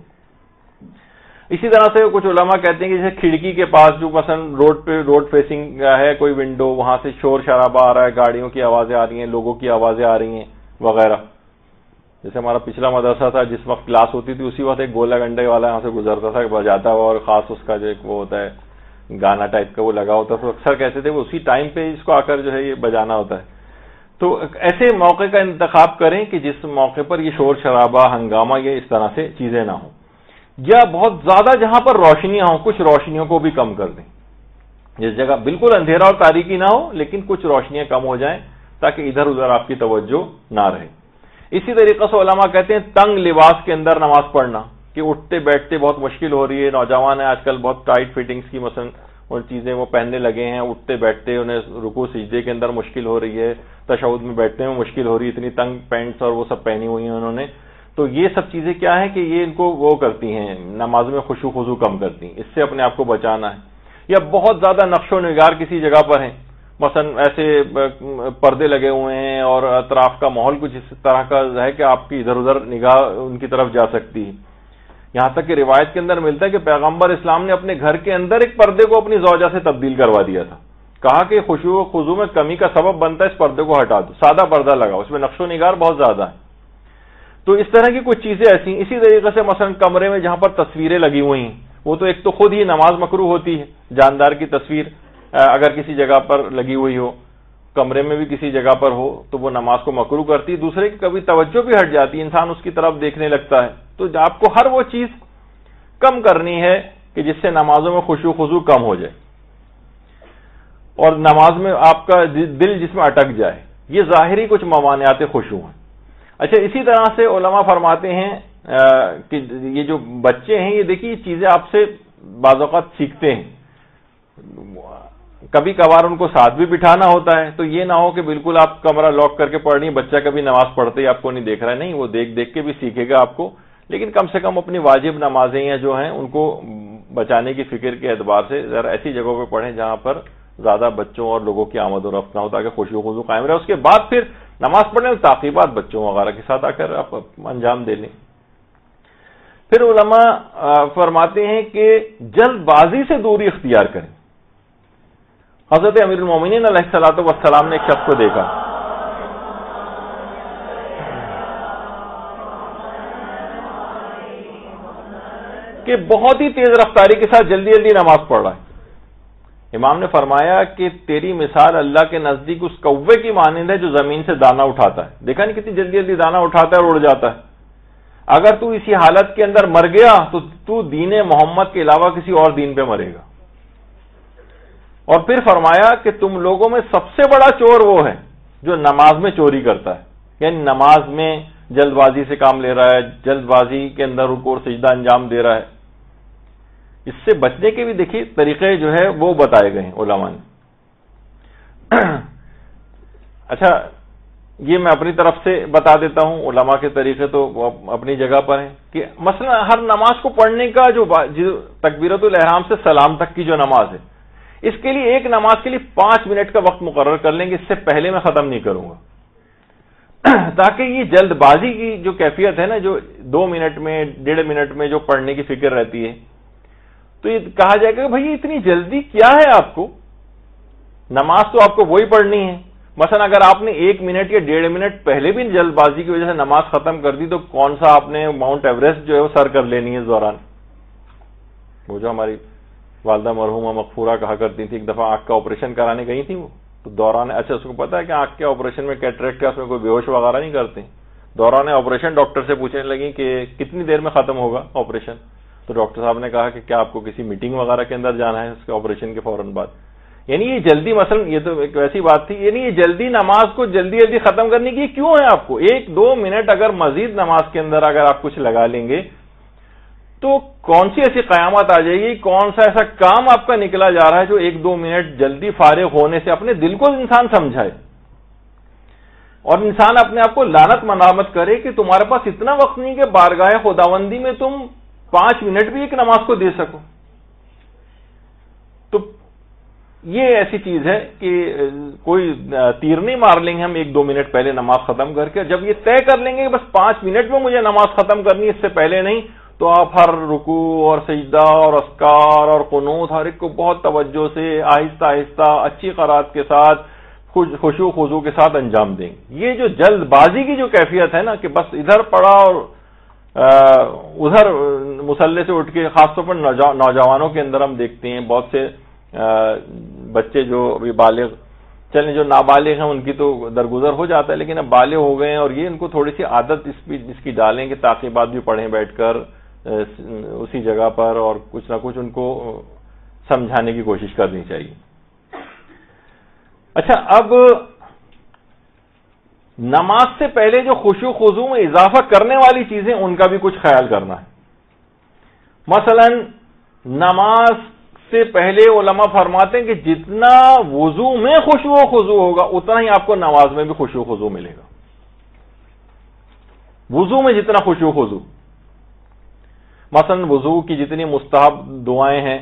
اسی طرح سے کچھ علماء کہتے ہیں کہ جیسے کھڑکی کے پاس جو مثلا روڈ فیسنگ ہے کوئی ونڈو، وہاں سے شور شرابہ آ رہا ہے، گاڑیوں کی آوازیں آ رہی ہیں، لوگوں کی آوازیں آ رہی ہیں وغیرہ۔ جیسے ہمارا پچھلا مدرسہ تھا، جس وقت کلاس ہوتی تھی اسی وقت ایک گولا گنڈے والا یہاں سے گزرتا تھا، بجاتا ہوا، اور خاص اس کا جو ایک وہ ہوتا ہے گانا ٹائپ کا وہ لگا ہوتا ہے، تو اکثر کہتے تھے وہ اسی ٹائم پہ اس کو آ کر جو ہے یہ بجانا ہوتا ہے۔ تو ایسے موقع کا انتخاب کریں کہ جس موقع پر یہ شور شرابہ، ہنگامہ، یہ اس طرح سے چیزیں نہ ہوں، یا بہت زیادہ جہاں پر روشنیاں ہوں کچھ روشنیوں کو بھی کم کر دیں۔ جس جگہ بالکل اندھیرا اور تاریکی نہ ہو لیکن کچھ روشنیاں کم ہو جائیں تاکہ ادھر ادھر آپ کی توجہ نہ رہے۔ اسی طریقے سے علماء کہتے ہیں تنگ لباس کے اندر نماز پڑھنا، کہ اٹھتے بیٹھتے بہت مشکل ہو رہی ہے، نوجوان ہیں آج کل بہت ٹائٹ فٹنگز کی مثلا اور چیزیں وہ پہننے لگے ہیں, اٹھتے بیٹھتے انہیں رکوع سجدے کے اندر مشکل ہو رہی ہے, تشہد میں بیٹھنے میں مشکل ہو رہی ہے, اتنی تنگ پینٹس اور وہ سب پہنی ہوئی ہیں انہوں نے. تو یہ سب چیزیں کیا ہیں کہ یہ ان کو وہ کرتی ہیں, نماز میں خشوع خضوع کم کرتی ہیں. اس سے اپنے آپ کو بچانا ہے. یا بہت زیادہ نقش و نگار کسی جگہ پر ہیں, مثلا ایسے پردے لگے ہوئے ہیں اور اطراف کا ماحول کچھ اس طرح کا ہے کہ آپ کی ادھر ادھر نگاہ ان کی طرف جا سکتی ہے. یہاں تک کہ روایت کے اندر ملتا ہے کہ پیغمبر اسلام نے اپنے گھر کے اندر ایک پردے کو اپنی زوجہ سے تبدیل کروا دیا تھا. کہا کہ خشوع و خضوع میں کمی کا سبب بنتا ہے, اس پردے کو ہٹا دو, سادہ پردہ لگاؤ, اس میں نقش و نگار بہت زیادہ ہے. تو اس طرح کی کچھ چیزیں ایسی ہیں. اسی طریقے سے مثلا کمرے میں جہاں پر تصویریں لگی ہوئی ہیں, وہ تو ایک تو خود ہی نماز مکروہ ہوتی ہے, جاندار کی تصویر اگر کسی جگہ پر لگی ہوئی ہو, کمرے میں بھی کسی جگہ پر ہو, تو وہ نماز کو مکروہ کرتی ہے. دوسرے کی کبھی توجہ بھی ہٹ جاتی ہے, انسان اس کی طرف دیکھنے لگتا ہے. تو آپ کو ہر وہ چیز کم کرنی ہے کہ جس سے نمازوں میں خشوع خضوع کم ہو جائے اور نماز میں آپ کا دل جس میں اٹک جائے. یہ ظاہری کچھ موانعات خشوع ہیں. اچھا, اسی طرح سے علماء فرماتے ہیں کہ یہ جو بچے ہیں, یہ دیکھیے یہ چیزیں آپ سے بعض اوقات سیکھتے ہیں. کبھی کبھار ان کو ساتھ بھی بٹھانا ہوتا ہے, تو یہ نہ ہو کہ بالکل آپ کمرہ لاک کر کے پڑھ رہی ہیں, بچہ کبھی نماز پڑھتے ہی آپ کو نہیں دیکھ رہا ہے. نہیں, وہ دیکھ دیکھ کے بھی سیکھے گا آپ کو, لیکن کم سے کم اپنی واجب نمازیں جو ہیں ان کو بچانے کی فکر کے اعتبار سے ذرا ایسی جگہوں پہ پڑھیں جہاں پر زیادہ بچوں اور لوگوں کی آمد و رفت نہ ہو, تاکہ خشوع و خضوع قائم رہے. اس کے بعد پھر نماز پڑھنے میں تعقیبات بچوں وغیرہ کے ساتھ آ کر آپ انجام دے لیں. پھر علماء فرماتے ہیں کہ جلد بازی سے دوری اختیار کریں. حضرت امیر المومنین علیہ الصلوۃ والسلام نے ایک شخص کو دیکھا کہ بہت ہی تیز رفتاری کے ساتھ جلدی جلدی نماز پڑھ رہا ہے. امام نے فرمایا کہ تیری مثال اللہ کے نزدیک اس کوے کی مانند ہے جو زمین سے دانہ اٹھاتا ہے. دیکھا نہیں کتنی جلدی جلدی دانہ اٹھاتا ہے اور اڑ جاتا ہے. اگر تو اسی حالت کے اندر مر گیا تو دین محمد کے علاوہ کسی اور دین پہ مرے گا. اور پھر فرمایا کہ تم لوگوں میں سب سے بڑا چور وہ ہے جو نماز میں چوری کرتا ہے, یعنی نماز میں جلد بازی سے کام لے رہا ہے, جلد بازی کے اندر رکوع اور سجدہ انجام دے رہا ہے. اس سے بچنے کے بھی دیکھیے طریقے جو ہے وہ بتائے گئے ہیں علماء نے. اچھا, یہ میں اپنی طرف سے بتا دیتا ہوں, علماء کے طریقے تو اپنی جگہ پر ہیں کہ مثلا ہر نماز کو پڑھنے کا جو تکبیرۃ الاحرام سے سلام تک کی جو نماز ہے, اس کے لیے ایک نماز کے لیے 5 منٹ کا وقت مقرر کر لیں گے. اس سے پہلے میں ختم نہیں کروں گا, تاکہ یہ جلد بازی کی جو کیفیت ہے نا, جو 2 منٹ میں 1.5 منٹ میں جو پڑھنے کی فکر رہتی ہے, تو یہ کہا جائے گا کہ بھائی اتنی جلدی کیا ہے آپ کو, نماز تو آپ کو وہی پڑھنی ہے. مثلا اگر آپ نے 1 منٹ یا 1.5 منٹ پہلے بھی جلد بازی کی وجہ سے نماز ختم کر دی, تو کون سا آپ نے ماؤنٹ ایوریسٹ جو ہے وہ سر کر لینی ہے اس دوران. وہ جو ہماری والدہ مرحومہ مغفورہ کہا کرتی تھی, ایک دفعہ آنکھ کا آپریشن کرانے گئی تھی وہ, تو دوران, اچھا اس کو پتا ہے کہ آنکھ کے آپریشن میں کیٹریکٹ کا اس میں کوئی بے ہوش وغیرہ نہیں کرتے. دوران آپریشن ڈاکٹر سے پوچھنے لگی کہ کتنی دیر میں ختم ہوگا آپریشن, تو ڈاکٹر صاحب نے کہا کہ کیا آپ کو کسی میٹنگ وغیرہ کے اندر جانا ہے اس کے آپریشن کے فوراً بعد. یعنی یہ جلدی, مثلا یہ تو ایک ویسی بات تھی, یعنی یہ جلدی نماز کو جلدی جلدی ختم کرنے کی کیوں ہے آپ کو. 1-2 منٹ اگر مزید نماز کے اندر اگر آپ کچھ لگا لیں گے تو کون سی ایسی قیامت آ جائے گی, کون سا ایسا کام آپ کا نکلا جا رہا ہے جو 1-2 منٹ جلدی فارغ ہونے سے اپنے دل کو انسان سمجھائے اور انسان اپنے آپ کو لعنت ملامت کرے کہ تمہارے پاس اتنا وقت نہیں کہ بارگاہ خداوندی میں تم 5 منٹ بھی ایک نماز کو دے سکو. تو یہ ایسی چیز ہے کہ کوئی تیر نہیں مار لیں گے ہم 1-2 منٹ پہلے نماز ختم کر کے. جب یہ طے کر لیں گے کہ بس 5 منٹ میں مجھے نماز ختم کرنی, اس سے پہلے نہیں, تو آپ ہر رکوع اور سجدہ اور اذکار اور قنوت ہر ایک کو بہت توجہ سے آہستہ آہستہ اچھی قرات کے ساتھ خشوع خضوع کے ساتھ انجام دیں گے. یہ جو جلد بازی کی جو کیفیت ہے نا, کہ بس ادھر پڑا اور ادھر مصلی سے اٹھ کے, خاص طور پر نوجوانوں کے اندر ہم دیکھتے ہیں بہت سے بچے جو ابھی بالغ, چلیں جو نابالغ ہیں ان کی تو درگزر ہو جاتا ہے, لیکن اب بالغ ہو گئے ہیں اور یہ ان کو تھوڑی سی عادت اس کی ڈالیں کہ تعقیبات بھی پڑھیں بیٹھ کر اسی جگہ پر, اور کچھ نہ کچھ ان کو سمجھانے کی کوشش کرنی چاہیے. اچھا, اب نماز سے پہلے جو خشوع خضوع میں اضافہ کرنے والی چیزیں ان کا بھی کچھ خیال کرنا ہے. مثلا نماز سے پہلے علماء فرماتے ہیں کہ جتنا وضو میں خشوع و خضوع ہوگا اتنا ہی آپ کو نماز میں بھی خشوع و خضوع ملے گا. وضو میں جتنا خشوع و خضوع، مثلا وضو کی جتنی مستحب دعائیں ہیں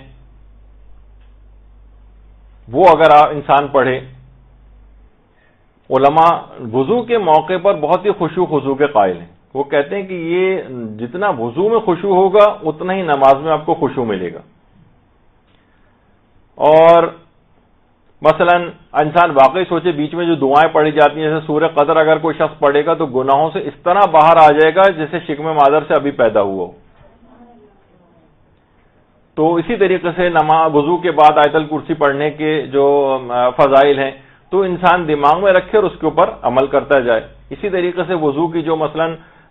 وہ اگر انسان پڑھے، علماء وضو کے موقع پر بہت ہی خشوع و خضوع کے قائل ہیں. وہ کہتے ہیں کہ یہ جتنا وضو میں خشوع ہوگا اتنا ہی نماز میں آپ کو خشوع ملے گا. اور مثلا انسان واقعی سوچے بیچ میں جو دعائیں پڑھی جاتی ہیں، جیسے سورہ قدر اگر کوئی شخص پڑھے گا تو گناہوں سے اس طرح باہر آ جائے گا جیسے شکم مادر سے ابھی پیدا ہوا ہو. تو اسی طریقے سے وضو کے بعد آیت الکرسی پڑھنے کے جو فضائل ہیں تو انسان دماغ میں رکھے اور اس کے اوپر عمل کرتا جائے. اسی طریقے سے وضو کی جو مثلا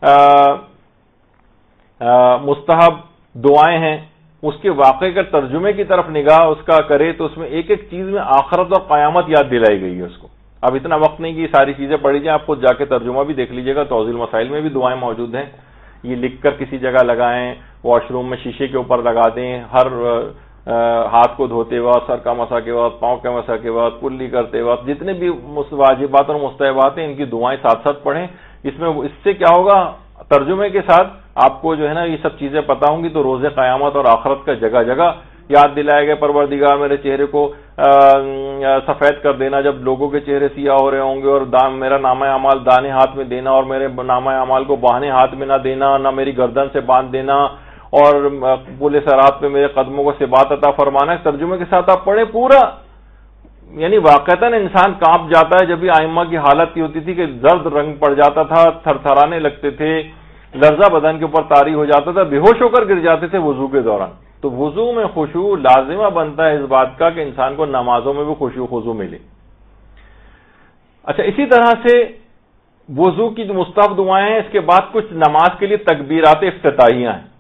مستحب دعائیں ہیں اس کے واقعے کے ترجمے کی طرف نگاہ اس کا کرے تو اس میں ایک ایک چیز میں آخرت اور قیامت یاد دلائی گئی ہے اس کو. اب اتنا وقت نہیں کہ ساری چیزیں پڑھی جائیں، آپ خود جا کے ترجمہ بھی دیکھ لیجیے گا، توضیح المسائل میں بھی دعائیں موجود ہیں. یہ لکھ کر کسی جگہ لگائیں، واش روم میں شیشے کے اوپر لگا دیں، ہر ہاتھ کو دھوتے وقت، سر کا مسح کے وقت، پاؤں کے مسح کے وقت، کلی کرتے وقت، جتنے بھی واجبات اور مستحبات ہیں ان کی دعائیں ساتھ ساتھ پڑھیں. اس سے کیا ہوگا، ترجمے کے ساتھ آپ کو جو ہے نا یہ سب چیزیں پتہ ہوں گی تو روز قیامت اور آخرت کا جگہ جگہ یاد دلائے گا. پروردگار میرے چہرے کو سفید کر دینا جب لوگوں کے چہرے سیاہ ہو رہے ہوں گے، اور میرا نامہ اعمال دانے ہاتھ میں دینا اور میرے نامہ اعمال کو بائیں ہاتھ میں نہ دینا، نہ میری گردن سے باندھ دینا، اور پورے سرات پہ میرے قدموں کو ثبات عطا فرمانا. ترجمے کے ساتھ آپ پڑھیں پورا، یعنی واقعتاً انسان کانپ جاتا ہے. جب بھی ائمہ کی حالت یہ ہوتی تھی کہ زرد رنگ پڑ جاتا تھا، تھر تھرانے لگتے تھے، لرزہ بدن کے اوپر طاری ہو جاتا تھا، بے ہوش ہو کر گر جاتے تھے وضو کے دوران. تو وضو میں خشوع لازمہ بنتا ہے اس بات کا کہ انسان کو نمازوں میں بھی خشوع خضوع ملے. اچھا، اسی طرح سے وضو کی جو مستحب دعائیں ہیں، اس کے بعد کچھ نماز کے لیے تکبیرات افتتاحیہ ہیں.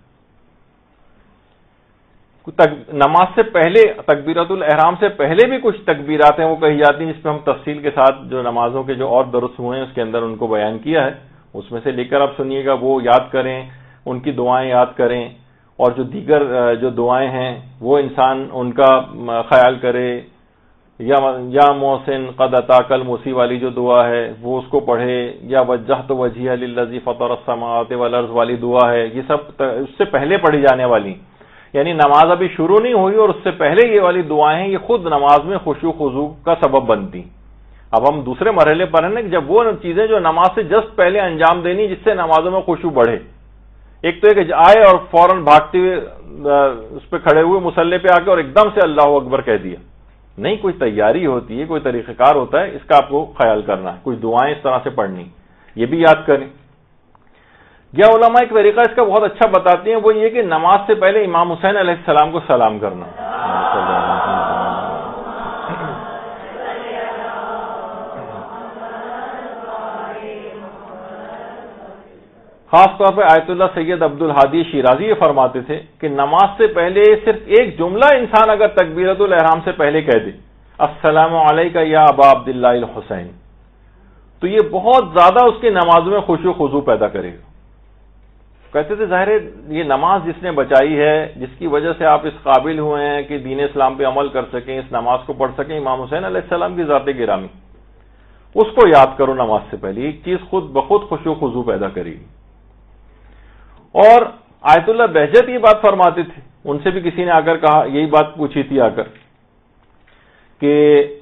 نماز سے پہلے تکبیرۃ الاحرام سے پہلے بھی کچھ تکبیرات ہیں وہ کہی جاتی ہیں، جس میں ہم تفصیل کے ساتھ جو نمازوں کے جو اور درس ہوئے ہیں اس کے اندر ان کو بیان کیا ہے. اس میں سے لے کر آپ سنیے گا، وہ یاد کریں، ان کی دعائیں یاد کریں، اور جو دیگر جو دعائیں ہیں وہ انسان ان کا خیال کرے. یا محسن قد اتاک المسی والی جو دعا ہے وہ اس کو پڑھے، یا وجہت وجہی للذی فطر السماوات والارض والی دعا ہے. یہ سب اس سے پہلے پڑھی جانے والی، یعنی نماز ابھی شروع نہیں ہوئی اور اس سے پہلے یہ والی دعائیں ہیں، یہ خود نماز میں خشوع خضوع کا سبب بنتی. اب ہم دوسرے مرحلے پر ہیں کہ جب وہ چیزیں جو نماز سے جسٹ پہلے انجام دینی جس سے نمازوں میں خشوع بڑھے. ایک تو یہ کہ آئے اور فوراً بھاگتے ہوئے اس پہ کھڑے ہوئے مصلی پہ آ کے اور ایک دم سے اللہ اکبر کہہ دیا، نہیں، کوئی تیاری ہوتی ہے، کوئی طریقہ کار ہوتا ہے، اس کا آپ کو خیال کرنا ہے. کچھ دعائیں اس طرح سے پڑھنی، یہ بھی یاد کریں. یا علماء ایک طریقہ اس کا بہت اچھا بتاتے ہیں، وہ یہ کہ نماز سے پہلے امام حسین علیہ السلام کو سلام کرنا. خاص طور پہ آیت اللہ سید عبد الحادی شیرازی یہ فرماتے تھے کہ نماز سے پہلے صرف ایک جملہ انسان اگر تکبیرۃ الاحرام سے پہلے کہہ دے، السلام علیکہ یا ابا عبداللہ الحسین، تو یہ بہت زیادہ اس کی نمازوں میں خشوع خضوع پیدا کرے گا. کہتے تھے ظاہر ہے یہ نماز جس نے بچائی ہے، جس کی وجہ سے آپ اس قابل ہوئے ہیں کہ دین اسلام پہ عمل کر سکیں، اس نماز کو پڑھ سکیں، امام حسین علیہ السلام کی ذات گرامی، اس کو یاد کرو نماز سے پہلے. ایک چیز خود بخود خشوع خضوع پیدا کرے گی. اور آیت اللہ بہجت یہ بات فرماتے تھے، ان سے بھی کسی نے آ کر کہا، یہی بات پوچھی تھی آ کر کہ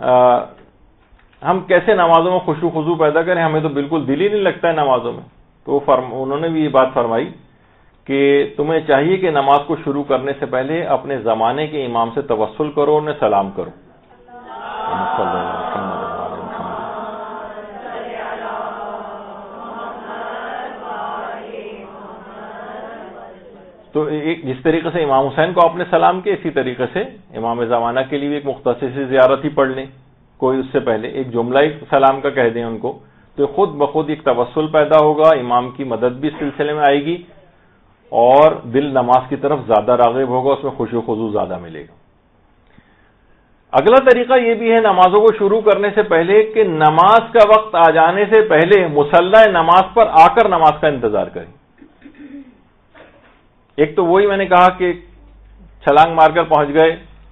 ہم کیسے نمازوں میں خشوع خضوع پیدا کریں، ہمیں تو بالکل دل ہی نہیں لگتا ہے نمازوں میں. تو انہوں نے بھی یہ بات فرمائی کہ تمہیں چاہیے کہ نماز کو شروع کرنے سے پہلے اپنے زمانے کے امام سے توسل کرو، انہیں سلام کرو. تو ایک جس طریقے سے امام حسین کو آپ نے سلام کیا، اسی طریقے سے امام زمانہ کے لیے بھی ایک مختصر سی زیارت ہی پڑھ لیں، کوئی اس سے پہلے ایک جملہ ایک سلام کا کہہ دیں ان کو، تو خود بخود ایک توسل پیدا ہوگا، امام کی مدد بھی اس سلسلے میں آئے گی، اور دل نماز کی طرف زیادہ راغب ہوگا، اس میں خشوع خضوع زیادہ ملے گا. اگلا طریقہ یہ بھی ہے نمازوں کو شروع کرنے سے پہلے کہ نماز کا وقت آ جانے سے پہلے مصلی نماز پر آ کر نماز کا انتظار کریں. ایک تو وہی میں نے کہا کہ چھلانگ مار کر پہنچ گئے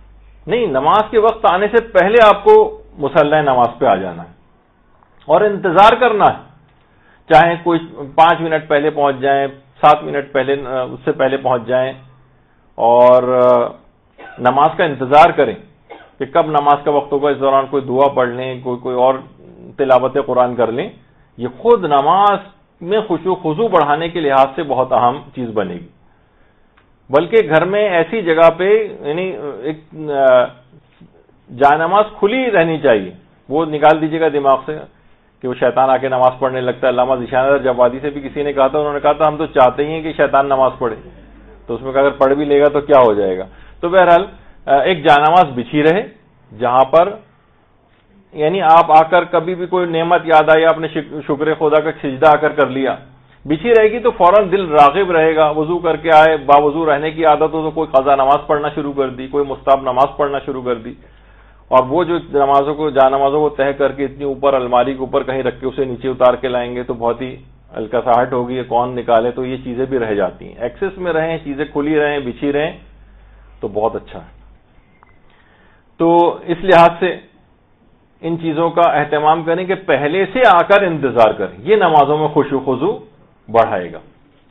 نہیں، نماز کے وقت آنے سے پہلے آپ کو مصلی نماز پہ آ جانا ہے اور انتظار کرنا ہے، چاہے کوئی 5 منٹ پہلے پہنچ جائیں، 7 منٹ پہلے اس سے پہلے پہنچ جائیں، اور نماز کا انتظار کریں کہ کب نماز کا وقت ہوگا، اس دوران کوئی دعا پڑھ لیں، کوئی اور تلاوت قرآن کر لیں. یہ خود نماز میں خشوع خضوع بڑھانے کے لحاظ سے بہت اہم چیز بنے گی. بلکہ گھر میں ایسی جگہ پہ یعنی ایک جائے نماز کھلی رہنی چاہیے، وہ نکال دیجیے گا دماغ سے کہ وہ شیطان آ کے نماز پڑھنے لگتا ہے. علامہ ذیشان جوادی سے بھی کسی نے کہا تھا، انہوں نے کہا تھا ہم تو چاہتے ہی ہیں کہ شیطان نماز پڑھے، تو اس میں اگر پڑھ بھی لے گا تو کیا ہو جائے گا. تو بہرحال ایک جائے نماز بچھی رہے جہاں پر یعنی آپ آ کر کبھی بھی کوئی نعمت یاد آئی، آپ نے شکر خدا کا سجدہ آ کر لیا، بچھی رہے گی تو فوراً دل راغب رہے گا. وضو کر کے آئے، باوضو رہنے کی عادت ہو تو کوئی قضا نماز پڑھنا شروع کر دی، کوئی مستحب نماز پڑھنا شروع کر دی، اور وہ جو نمازوں کو جا نمازوں کو طے کر کے اتنی اوپر الماری کے اوپر کہیں رکھ کے اسے نیچے اتار کے لائیں گے تو بہت ہی الکساہٹ ہوگی، کون نکالے. تو یہ چیزیں بھی رہ جاتی ہیں. ایکسس میں رہیں، چیزیں کھلی رہیں، بچھی رہیں تو بہت اچھا ہے. تو اس لحاظ سے ان چیزوں کا اہتمام کریں کہ پہلے سے آ کر انتظار کریں، یہ نمازوں میں خشوع خضوع بڑھائے گا.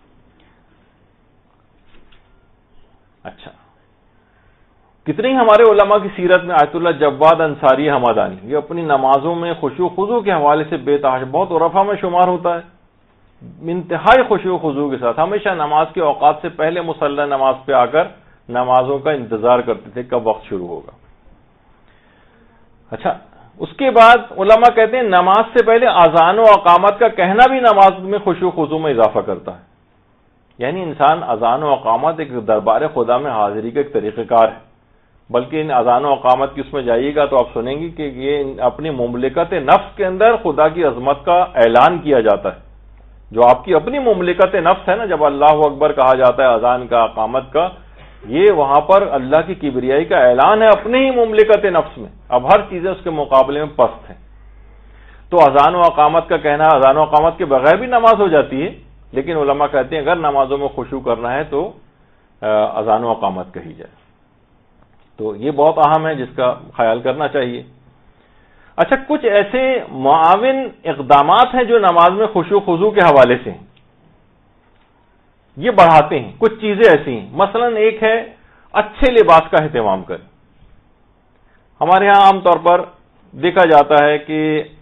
اچھا، کتنے ہی ہمارے علماء کی سیرت میں آیت اللہ جواد انصاری حمدانی یہ اپنی نمازوں میں خشوع خضوع کے حوالے سے بے تحاشا بہت عرفا میں شمار ہوتا ہے، انتہائی خشوع خضوع کے ساتھ ہمیشہ نماز کے اوقات سے پہلے مصلی نماز پہ آ کر نمازوں کا انتظار کرتے تھے کب وقت شروع ہوگا. اچھا، اس کے بعد علماء کہتے ہیں نماز سے پہلے اذان و اقامت کا کہنا بھی نماز میں خشوع خضوع میں اضافہ کرتا ہے. یعنی انسان اذان و اقامت ایک دربار خدا میں حاضری کا ایک طریقہ کار ہے، بلکہ ان اذان و اقامت کی اس میں جائیے گا تو آپ سنیں گی کہ یہ اپنی مملکت نفس کے اندر خدا کی عظمت کا اعلان کیا جاتا ہے. جو آپ کی اپنی مملکت نفس ہے نا، جب اللہ اکبر کہا جاتا ہے اذان کا اقامت کا، یہ وہاں پر اللہ کی کبریائی کا اعلان ہے اپنے ہی مملکت نفس میں. اب ہر چیزیں اس کے مقابلے میں پست ہیں. تو اذان و اقامت کا کہنا، اذان و اقامت کے بغیر بھی نماز ہو جاتی ہے، لیکن علماء کہتے ہیں اگر نمازوں میں خشوع کرنا ہے تو اذان و اقامت کہی جائے. تو یہ بہت اہم ہے جس کا خیال کرنا چاہیے. اچھا، کچھ ایسے معاون اقدامات ہیں جو نماز میں خشوع خضوع کے حوالے سے ہیں، یہ بڑھاتے ہیں. کچھ چیزیں ایسی ہیں، مثلا ایک ہے اچھے لباس کا اہتمام کریں. ہمارے ہاں عام طور پر دیکھا جاتا ہے کہ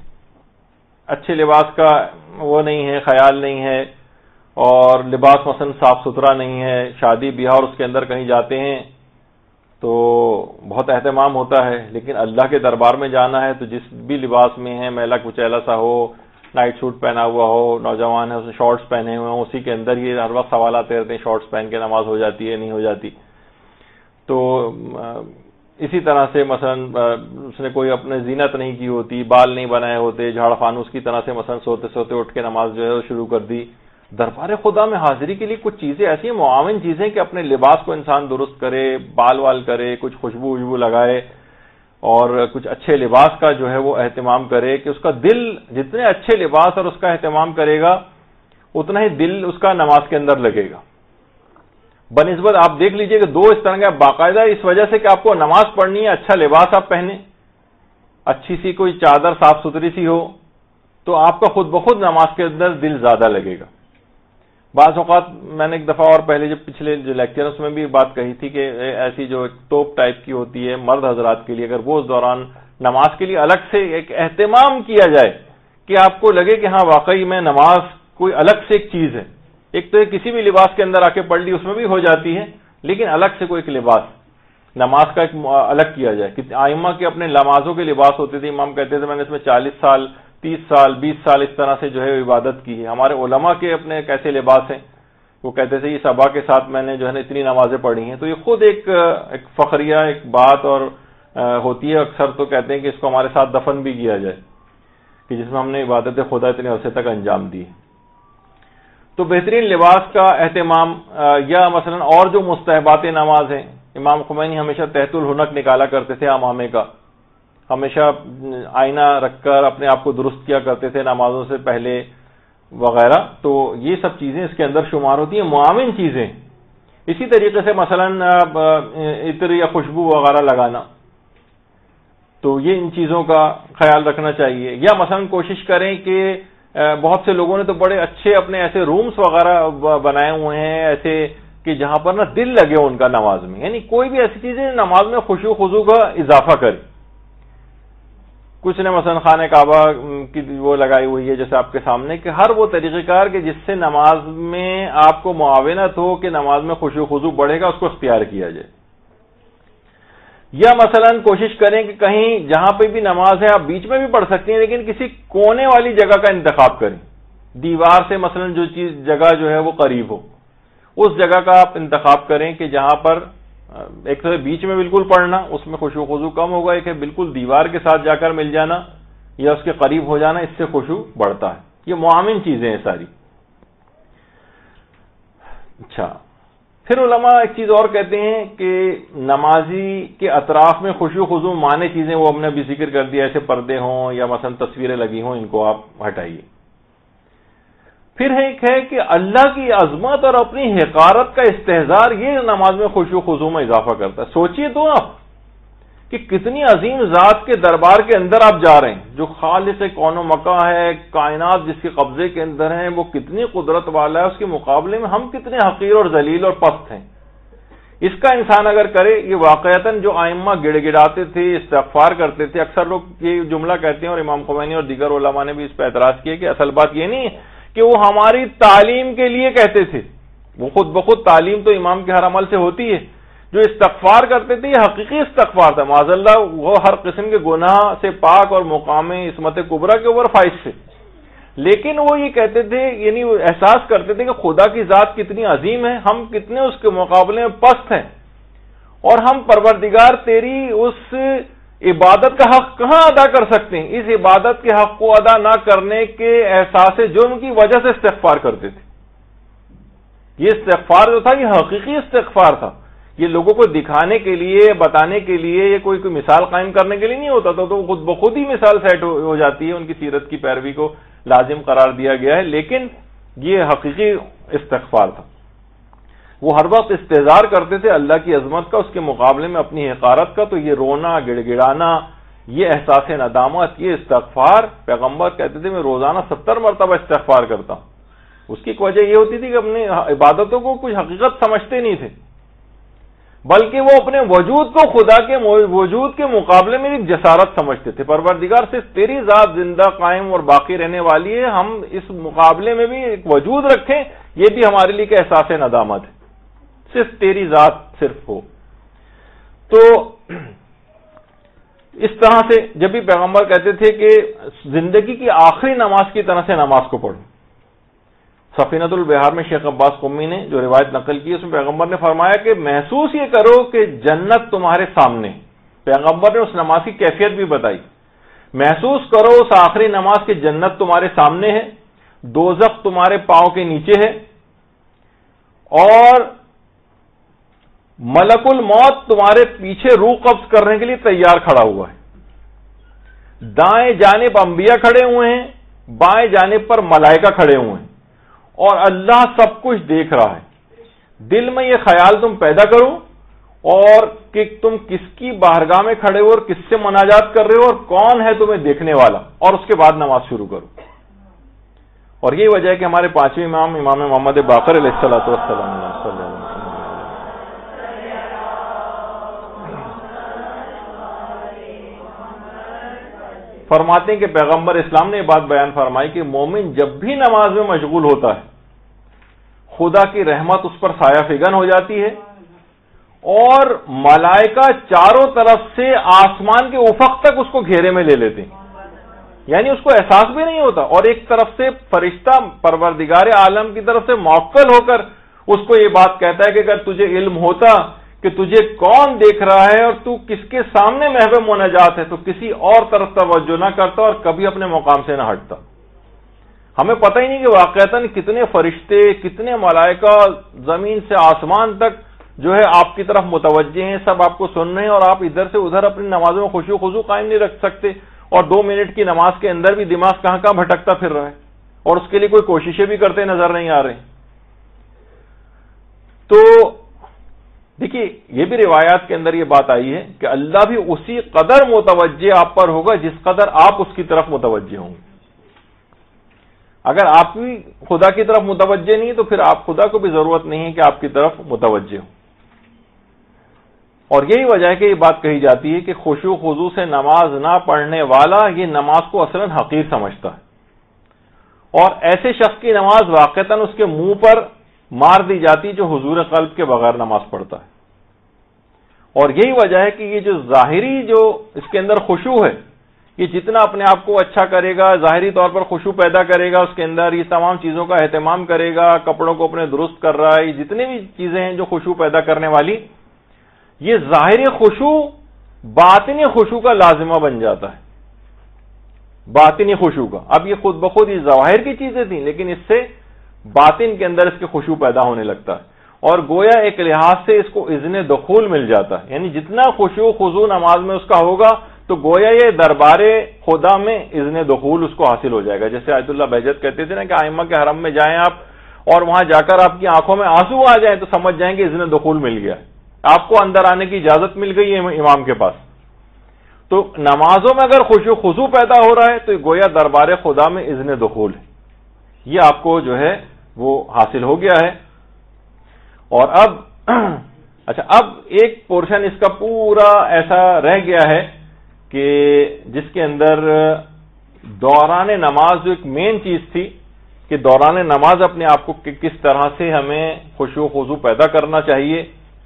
اچھے لباس کا وہ نہیں ہے، خیال نہیں ہے، اور لباس مثلا صاف ستھرا نہیں ہے. شادی بیاہ اور اس کے اندر کہیں جاتے ہیں تو بہت اہتمام ہوتا ہے، لیکن اللہ کے دربار میں جانا ہے تو جس بھی لباس میں ہے، میلا کچیلا سا ہو، نائٹ سوٹ پہنا ہوا ہو، نوجوان ہے اس نے شارٹس پہنے ہوئے ہیں، اسی کے اندر یہ ہر وقت سوال آتے رہتے ہیں شارٹس پہن کے نماز ہو جاتی ہے نہیں ہو جاتی. تو اسی طرح سے مثلا اس نے کوئی اپنے زینت نہیں کی ہوتی، بال نہیں بنائے ہوتے، جھاڑ فانوس کی طرح سے مثلا سوتے سوتے اٹھ کے نماز جو ہے وہ شروع کر دی. دربار خدا میں حاضری کے لیے کچھ چیزیں ایسی ہیں، معاون چیزیں کہ اپنے لباس کو انسان درست کرے، بال وال کرے، کچھ خوشبو وشبو لگائے، اور کچھ اچھے لباس کا جو ہے وہ اہتمام کرے کہ اس کا دل جتنے اچھے لباس اور اس کا اہتمام کرے گا اتنا ہی دل اس کا نماز کے اندر لگے گا. بنسبت آپ دیکھ لیجئے کہ دو اس طرح کا باقاعدہ اس وجہ سے کہ آپ کو نماز پڑھنی ہے، اچھا لباس آپ پہنے، اچھی سی کوئی چادر صاف ستھری سی ہو، تو آپ کا خود بخود نماز کے اندر دل زیادہ لگے گا. بعض اوقات میں نے ایک دفعہ اور پہلے جو پچھلے جو لیکچر اس میں بھی بات کہی تھی کہ ایسی جو توپ ٹائپ کی ہوتی ہے مرد حضرات کے لیے، اگر وہ اس دوران نماز کے لیے الگ سے ایک اہتمام کیا جائے کہ آپ کو لگے کہ ہاں واقعی میں نماز کوئی الگ سے ایک چیز ہے. ایک تو کسی بھی لباس کے اندر آ کے پڑھ لی اس میں بھی ہو جاتی ہے، لیکن الگ سے کوئی ایک لباس نماز کا ایک الگ کیا جائے. ائمہ کے اپنے نمازوں کے لباس ہوتے تھے، امام کہتے تھے میں نے اس میں 40 سال 30 سال 20 سال اس طرح سے جو ہے عبادت کی ہے. ہمارے علماء کے اپنے کیسے لباس ہیں، وہ کہتے تھے یہ صبا کے ساتھ میں نے جو ہے نا اتنی نمازیں پڑھی ہیں. تو یہ خود ایک فخریہ ایک بات اور ہوتی ہے. اکثر تو کہتے ہیں کہ اس کو ہمارے ساتھ دفن بھی کیا جائے کہ جس میں ہم نے عبادت خدا اتنے عرصے تک انجام دی. تو بہترین لباس کا اہتمام، یا مثلا اور جو مستحبات نماز ہیں، امام خمینی ہمیشہ تحت الحنک نکالا کرتے تھے امامے کا، ہمیشہ آئینہ رکھ کر اپنے آپ کو درست کیا کرتے تھے نمازوں سے پہلے وغیرہ. تو یہ سب چیزیں اس کے اندر شمار ہوتی ہیں، معاون چیزیں. اسی طریقے سے مثلا عطر یا خوشبو وغیرہ لگانا، تو یہ ان چیزوں کا خیال رکھنا چاہیے. یا مثلا کوشش کریں کہ بہت سے لوگوں نے تو بڑے اچھے اپنے ایسے رومز وغیرہ بنائے ہوئے ہیں ایسے کہ جہاں پر نا دل لگے ان کا نماز میں, یعنی کوئی بھی ایسی چیزیں نماز میں خشوع و خضوع کا اضافہ کرے. کچھ نے مثلا خانہ کعبہ کی وہ لگائی ہوئی ہے جیسے آپ کے سامنے, کہ ہر وہ طریقہ کار کہ جس سے نماز میں آپ کو معاونت ہو کہ نماز میں خشوع و خضوع بڑھے گا اس کو اختیار کیا جائے. یا مثلا کوشش کریں کہ کہیں جہاں پہ بھی نماز ہے آپ بیچ میں بھی پڑھ سکتے ہیں لیکن کسی کونے والی جگہ کا انتخاب کریں, دیوار سے مثلا جو چیز جگہ جو ہے وہ قریب ہو اس جگہ کا آپ انتخاب کریں کہ جہاں پر ایک تو بیچ میں بالکل پڑھنا اس میں خشوع و خضوع کم ہوگا, ایک ہے بالکل دیوار کے ساتھ جا کر مل جانا یا اس کے قریب ہو جانا, اس سے خشوع بڑھتا ہے. یہ معاون چیزیں ہیں ساری. اچھا, پھر علماء ایک چیز اور کہتے ہیں کہ نمازی کے اطراف میں خشوع و خضوع مانے چیزیں وہ ہم نے بھی ذکر کر دیا, ایسے پردے ہوں یا مثلا تصویریں لگی ہوں ان کو آپ ہٹائیے. پھر ایک ہے کہ اللہ کی عظمت اور اپنی حقارت کا استحضار یہ نماز میں خشوع و خضوع میں اضافہ کرتا ہے. سوچئے تو آپ کہ کتنی عظیم ذات کے دربار کے اندر آپ جا رہے ہیں, جو خالق کون و مکاں ہے, کائنات جس کے قبضے کے اندر ہیں, وہ کتنی قدرت والا ہے, اس کے مقابلے میں ہم کتنے حقیر اور ذلیل اور پست ہیں. اس کا انسان اگر کرے, یہ واقعتاً جو ائمہ گڑ گڑاتے تھے, استغفار کرتے تھے, اکثر لوگ یہ جملہ کہتے ہیں اور امام خمینی اور دیگر علماء نے بھی اس پہ اعتراض کیا کہ اصل بات یہ نہیں ہے کہ وہ ہماری تعلیم کے لیے کہتے تھے, وہ خود بخود تعلیم تو امام کے ہر عمل سے ہوتی ہے. جو استغفار کرتے تھے یہ حقیقی استغفار تھا, معاذ اللہ وہ ہر قسم کے گناہ سے پاک اور مقام عصمت کبریٰ کے اوپر فائز تھے. لیکن وہ یہ کہتے تھے, یعنی وہ احساس کرتے تھے کہ خدا کی ذات کتنی عظیم ہے, ہم کتنے اس کے مقابلے میں پست ہیں, اور ہم پروردگار تیری اس عبادت کا حق کہاں ادا کر سکتے ہیں. اس عبادت کے حق کو ادا نہ کرنے کے احساس جرم کی وجہ سے استغفار کرتے تھے. یہ استغفار جو تھا یہ حقیقی استغفار تھا, یہ لوگوں کو دکھانے کے لیے, بتانے کے لیے, یہ کوئی مثال قائم کرنے کے لیے نہیں ہوتا تھا. تو خود بخود ہی مثال سیٹ ہو جاتی ہے, ان کی سیرت کی پیروی کو لازم قرار دیا گیا ہے. لیکن یہ حقیقی استغفار تھا. وہ ہر وقت استحضار کرتے تھے اللہ کی عظمت کا, اس کے مقابلے میں اپنی حقارت کا. تو یہ رونا, گڑ گڑانا, یہ احساس ندامت, یہ استغفار, پیغمبر کہتے تھے میں روزانہ 70 مرتبہ استغفار کرتا ہوں. اس کی وجہ یہ ہوتی تھی کہ اپنی عبادتوں کو کچھ حقیقت سمجھتے نہیں تھے, بلکہ وہ اپنے وجود کو خدا کے وجود کے مقابلے میں ایک جسارت سمجھتے تھے. پروردگار صرف تیری ذات زندہ, قائم اور باقی رہنے والی ہے, ہم اس مقابلے میں بھی ایک وجود رکھیں, یہ بھی ہمارے لیے ایک احساس ندامت ہے, صرف تیری ذات صرف ہو. تو اس طرح سے جب بھی پیغمبر کہتے تھے کہ زندگی کی آخری نماز کی طرح سے نماز کو پڑھو. سفینۃ البحار میں شیخ عباس قمی نے جو روایت نقل کی اس میں پیغمبر نے فرمایا کہ محسوس یہ کرو کہ جنت تمہارے سامنے. پیغمبر نے اس نماز کی کیفیت بھی بتائی. محسوس کرو اس آخری نماز کی جنت تمہارے سامنے ہے, دوزخ تمہارے پاؤں کے نیچے ہے, اور ملک الموت تمہارے پیچھے روح قبض کرنے کے لیے تیار کھڑا ہوا ہے. دائیں جانب انبیاء کھڑے ہوئے ہیں, بائیں جانب پر ملائکہ کھڑے ہوئے ہیں, اور اللہ سب کچھ دیکھ رہا ہے. دل میں یہ خیال تم پیدا کرو اور کہ تم کس کی بارگاہ میں کھڑے ہو اور کس سے مناجات کر رہے ہو اور کون ہے تمہیں دیکھنے والا, اور اس کے بعد نماز شروع کرو. اور یہی وجہ ہے کہ ہمارے پانچویں امام محمد باقر علیہ الصلوۃ والسلام فرماتے ہیں کہ پیغمبر اسلام نے یہ بات بیان فرمائی کہ مومن جب بھی نماز میں مشغول ہوتا ہے خدا کی رحمت اس پر سایہ فگن ہو جاتی ہے, اور ملائکہ چاروں طرف سے آسمان کے افق تک اس کو گھیرے میں لے لیتے ہیں, یعنی اس کو احساس بھی نہیں ہوتا. اور ایک طرف سے فرشتہ پروردگار عالم کی طرف سے موکل ہو کر اس کو یہ بات کہتا ہے کہ اگر تجھے علم ہوتا کہ تجھے کون دیکھ رہا ہے اور تو کس کے سامنے محو مناجات ہے تو کسی اور طرف توجہ نہ کرتا اور کبھی اپنے مقام سے نہ ہٹتا. ہمیں پتہ ہی نہیں کہ واقعتاً کتنے فرشتے, کتنے ملائکہ زمین سے آسمان تک جو ہے آپ کی طرف متوجہ ہیں, سب آپ کو سن رہے ہیں, اور آپ ادھر سے ادھر اپنی نمازوں میں خشوع و خضوع قائم نہیں رکھ سکتے, اور 2 منٹ کی نماز کے اندر بھی دماغ کہاں کہاں بھٹکتا پھر رہا ہے, اور اس کے لیے کوئی کوششیں بھی کرتے نظر نہیں آ رہے. تو دیکھیے یہ بھی روایات کے اندر یہ بات آئی ہے کہ اللہ بھی اسی قدر متوجہ آپ پر ہوگا جس قدر آپ اس کی طرف متوجہ ہوں گے. اگر آپ بھی خدا کی طرف متوجہ نہیں تو پھر آپ خدا کو بھی ضرورت نہیں ہے کہ آپ کی طرف متوجہ ہوں. اور یہی وجہ ہے کہ یہ بات کہی جاتی ہے کہ خشوع خضوع سے نماز نہ پڑھنے والا یہ نماز کو اصلاً حقیر سمجھتا ہے، اور ایسے شخص کی نماز واقعتاً اس کے منہ پر مار دی جاتی جو حضور قلب کے بغیر نماز پڑھتا ہے. اور یہی وجہ ہے کہ یہ جو ظاہری جو اس کے اندر خشوع ہے، یہ جتنا اپنے آپ کو اچھا کرے گا، ظاہری طور پر خشوع پیدا کرے گا اس کے اندر، یہ تمام چیزوں کا اہتمام کرے گا، کپڑوں کو اپنے درست کر رہا ہے، یہ جتنی بھی چیزیں ہیں جو خشوع پیدا کرنے والی، یہ ظاہری خشوع باطنی خشوع کا لازمہ بن جاتا ہے. باطنی خشوع کا، اب یہ خود بخود یہ ظواہر کی چیزیں تھیں لیکن اس سے باطن کے اندر اس کے خشوع پیدا ہونے لگتا ہے، اور گویا ایک لحاظ سے اس کو اذن دخول مل جاتا ہے. یعنی جتنا خشوع خضوع نماز میں اس کا ہوگا تو گویا یہ دربار خدا میں اذن دخول اس کو حاصل ہو جائے گا. جیسے آیت اللہ بہجت کہتے تھے نا کہ ائمہ کے حرم میں جائیں آپ اور وہاں جا کر آپ کی آنکھوں میں آنسو آ جائیں تو سمجھ جائیں کہ اذن دخول مل گیا ہے، آپ کو اندر آنے کی اجازت مل گئی ہے امام کے پاس. تو نمازوں میں اگر خشوع خضوع پیدا ہو رہا ہے تو گویا دربار خدا میں اذن دخول ہے، یہ آپ کو جو ہے وہ حاصل ہو گیا ہے. اور اب اچھا، اب ایک پورشن اس کا پورا ایسا رہ گیا ہے کہ جس کے اندر دوران نماز جو ایک مین چیز تھی کہ دوران نماز اپنے آپ کو کس طرح سے ہمیں خشوع خضوع پیدا کرنا چاہیے.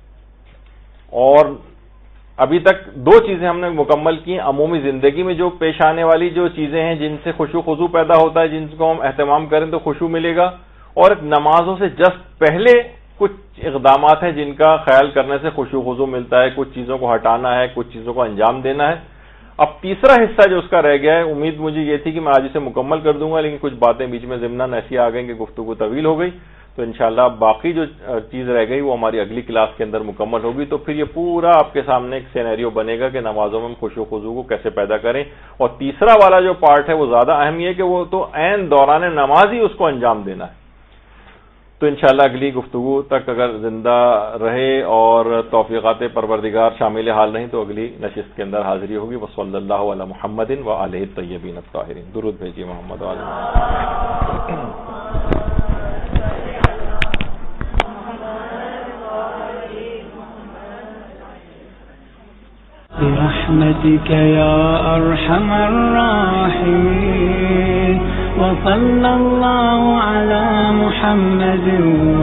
اور ابھی تک دو چیزیں ہم نے مکمل کی، عمومی زندگی میں جو پیش آنے والی جو چیزیں ہیں جن سے خشوع خضوع پیدا ہوتا ہے، جن کو ہم اہتمام کریں تو خشوع ملے گا، اور نمازوں سے جسٹ پہلے کچھ اقدامات ہیں جن کا خیال کرنے سے خشوع خضوع ملتا ہے، کچھ چیزوں کو ہٹانا ہے، کچھ چیزوں کو انجام دینا ہے. اب تیسرا حصہ جو اس کا رہ گیا ہے، امید مجھے یہ تھی کہ میں آج اسے مکمل کر دوں گا لیکن کچھ باتیں بیچ میں ضمناً ایسی آ گئیں کہ گفتگو طویل ہو گئی، تو انشاءاللہ باقی جو چیز رہ گئی وہ ہماری اگلی کلاس کے اندر مکمل ہوگی. تو پھر یہ پورا آپ کے سامنے ایک سینیریو بنے گا کہ نمازوں میں خشوع خضوع کو کیسے پیدا کریں. اور تیسرا والا جو پارٹ ہے وہ زیادہ اہم ہے کہ وہ تو عین دوران نماز ہی اس کو انجام دینا ہے. تو انشاءاللہ اگلی گفتگو تک اگر زندہ رہے اور توفیقات پروردگار شامل حال نہیں تو اگلی نشست کے اندر حاضری ہوگی. وصلی اللہ علی محمد و آلہ الطیبین الطاہرین. درود بھیجیے محمد و آلہ. برحمتك يا أرحم الراحمين وصلى الله على محمد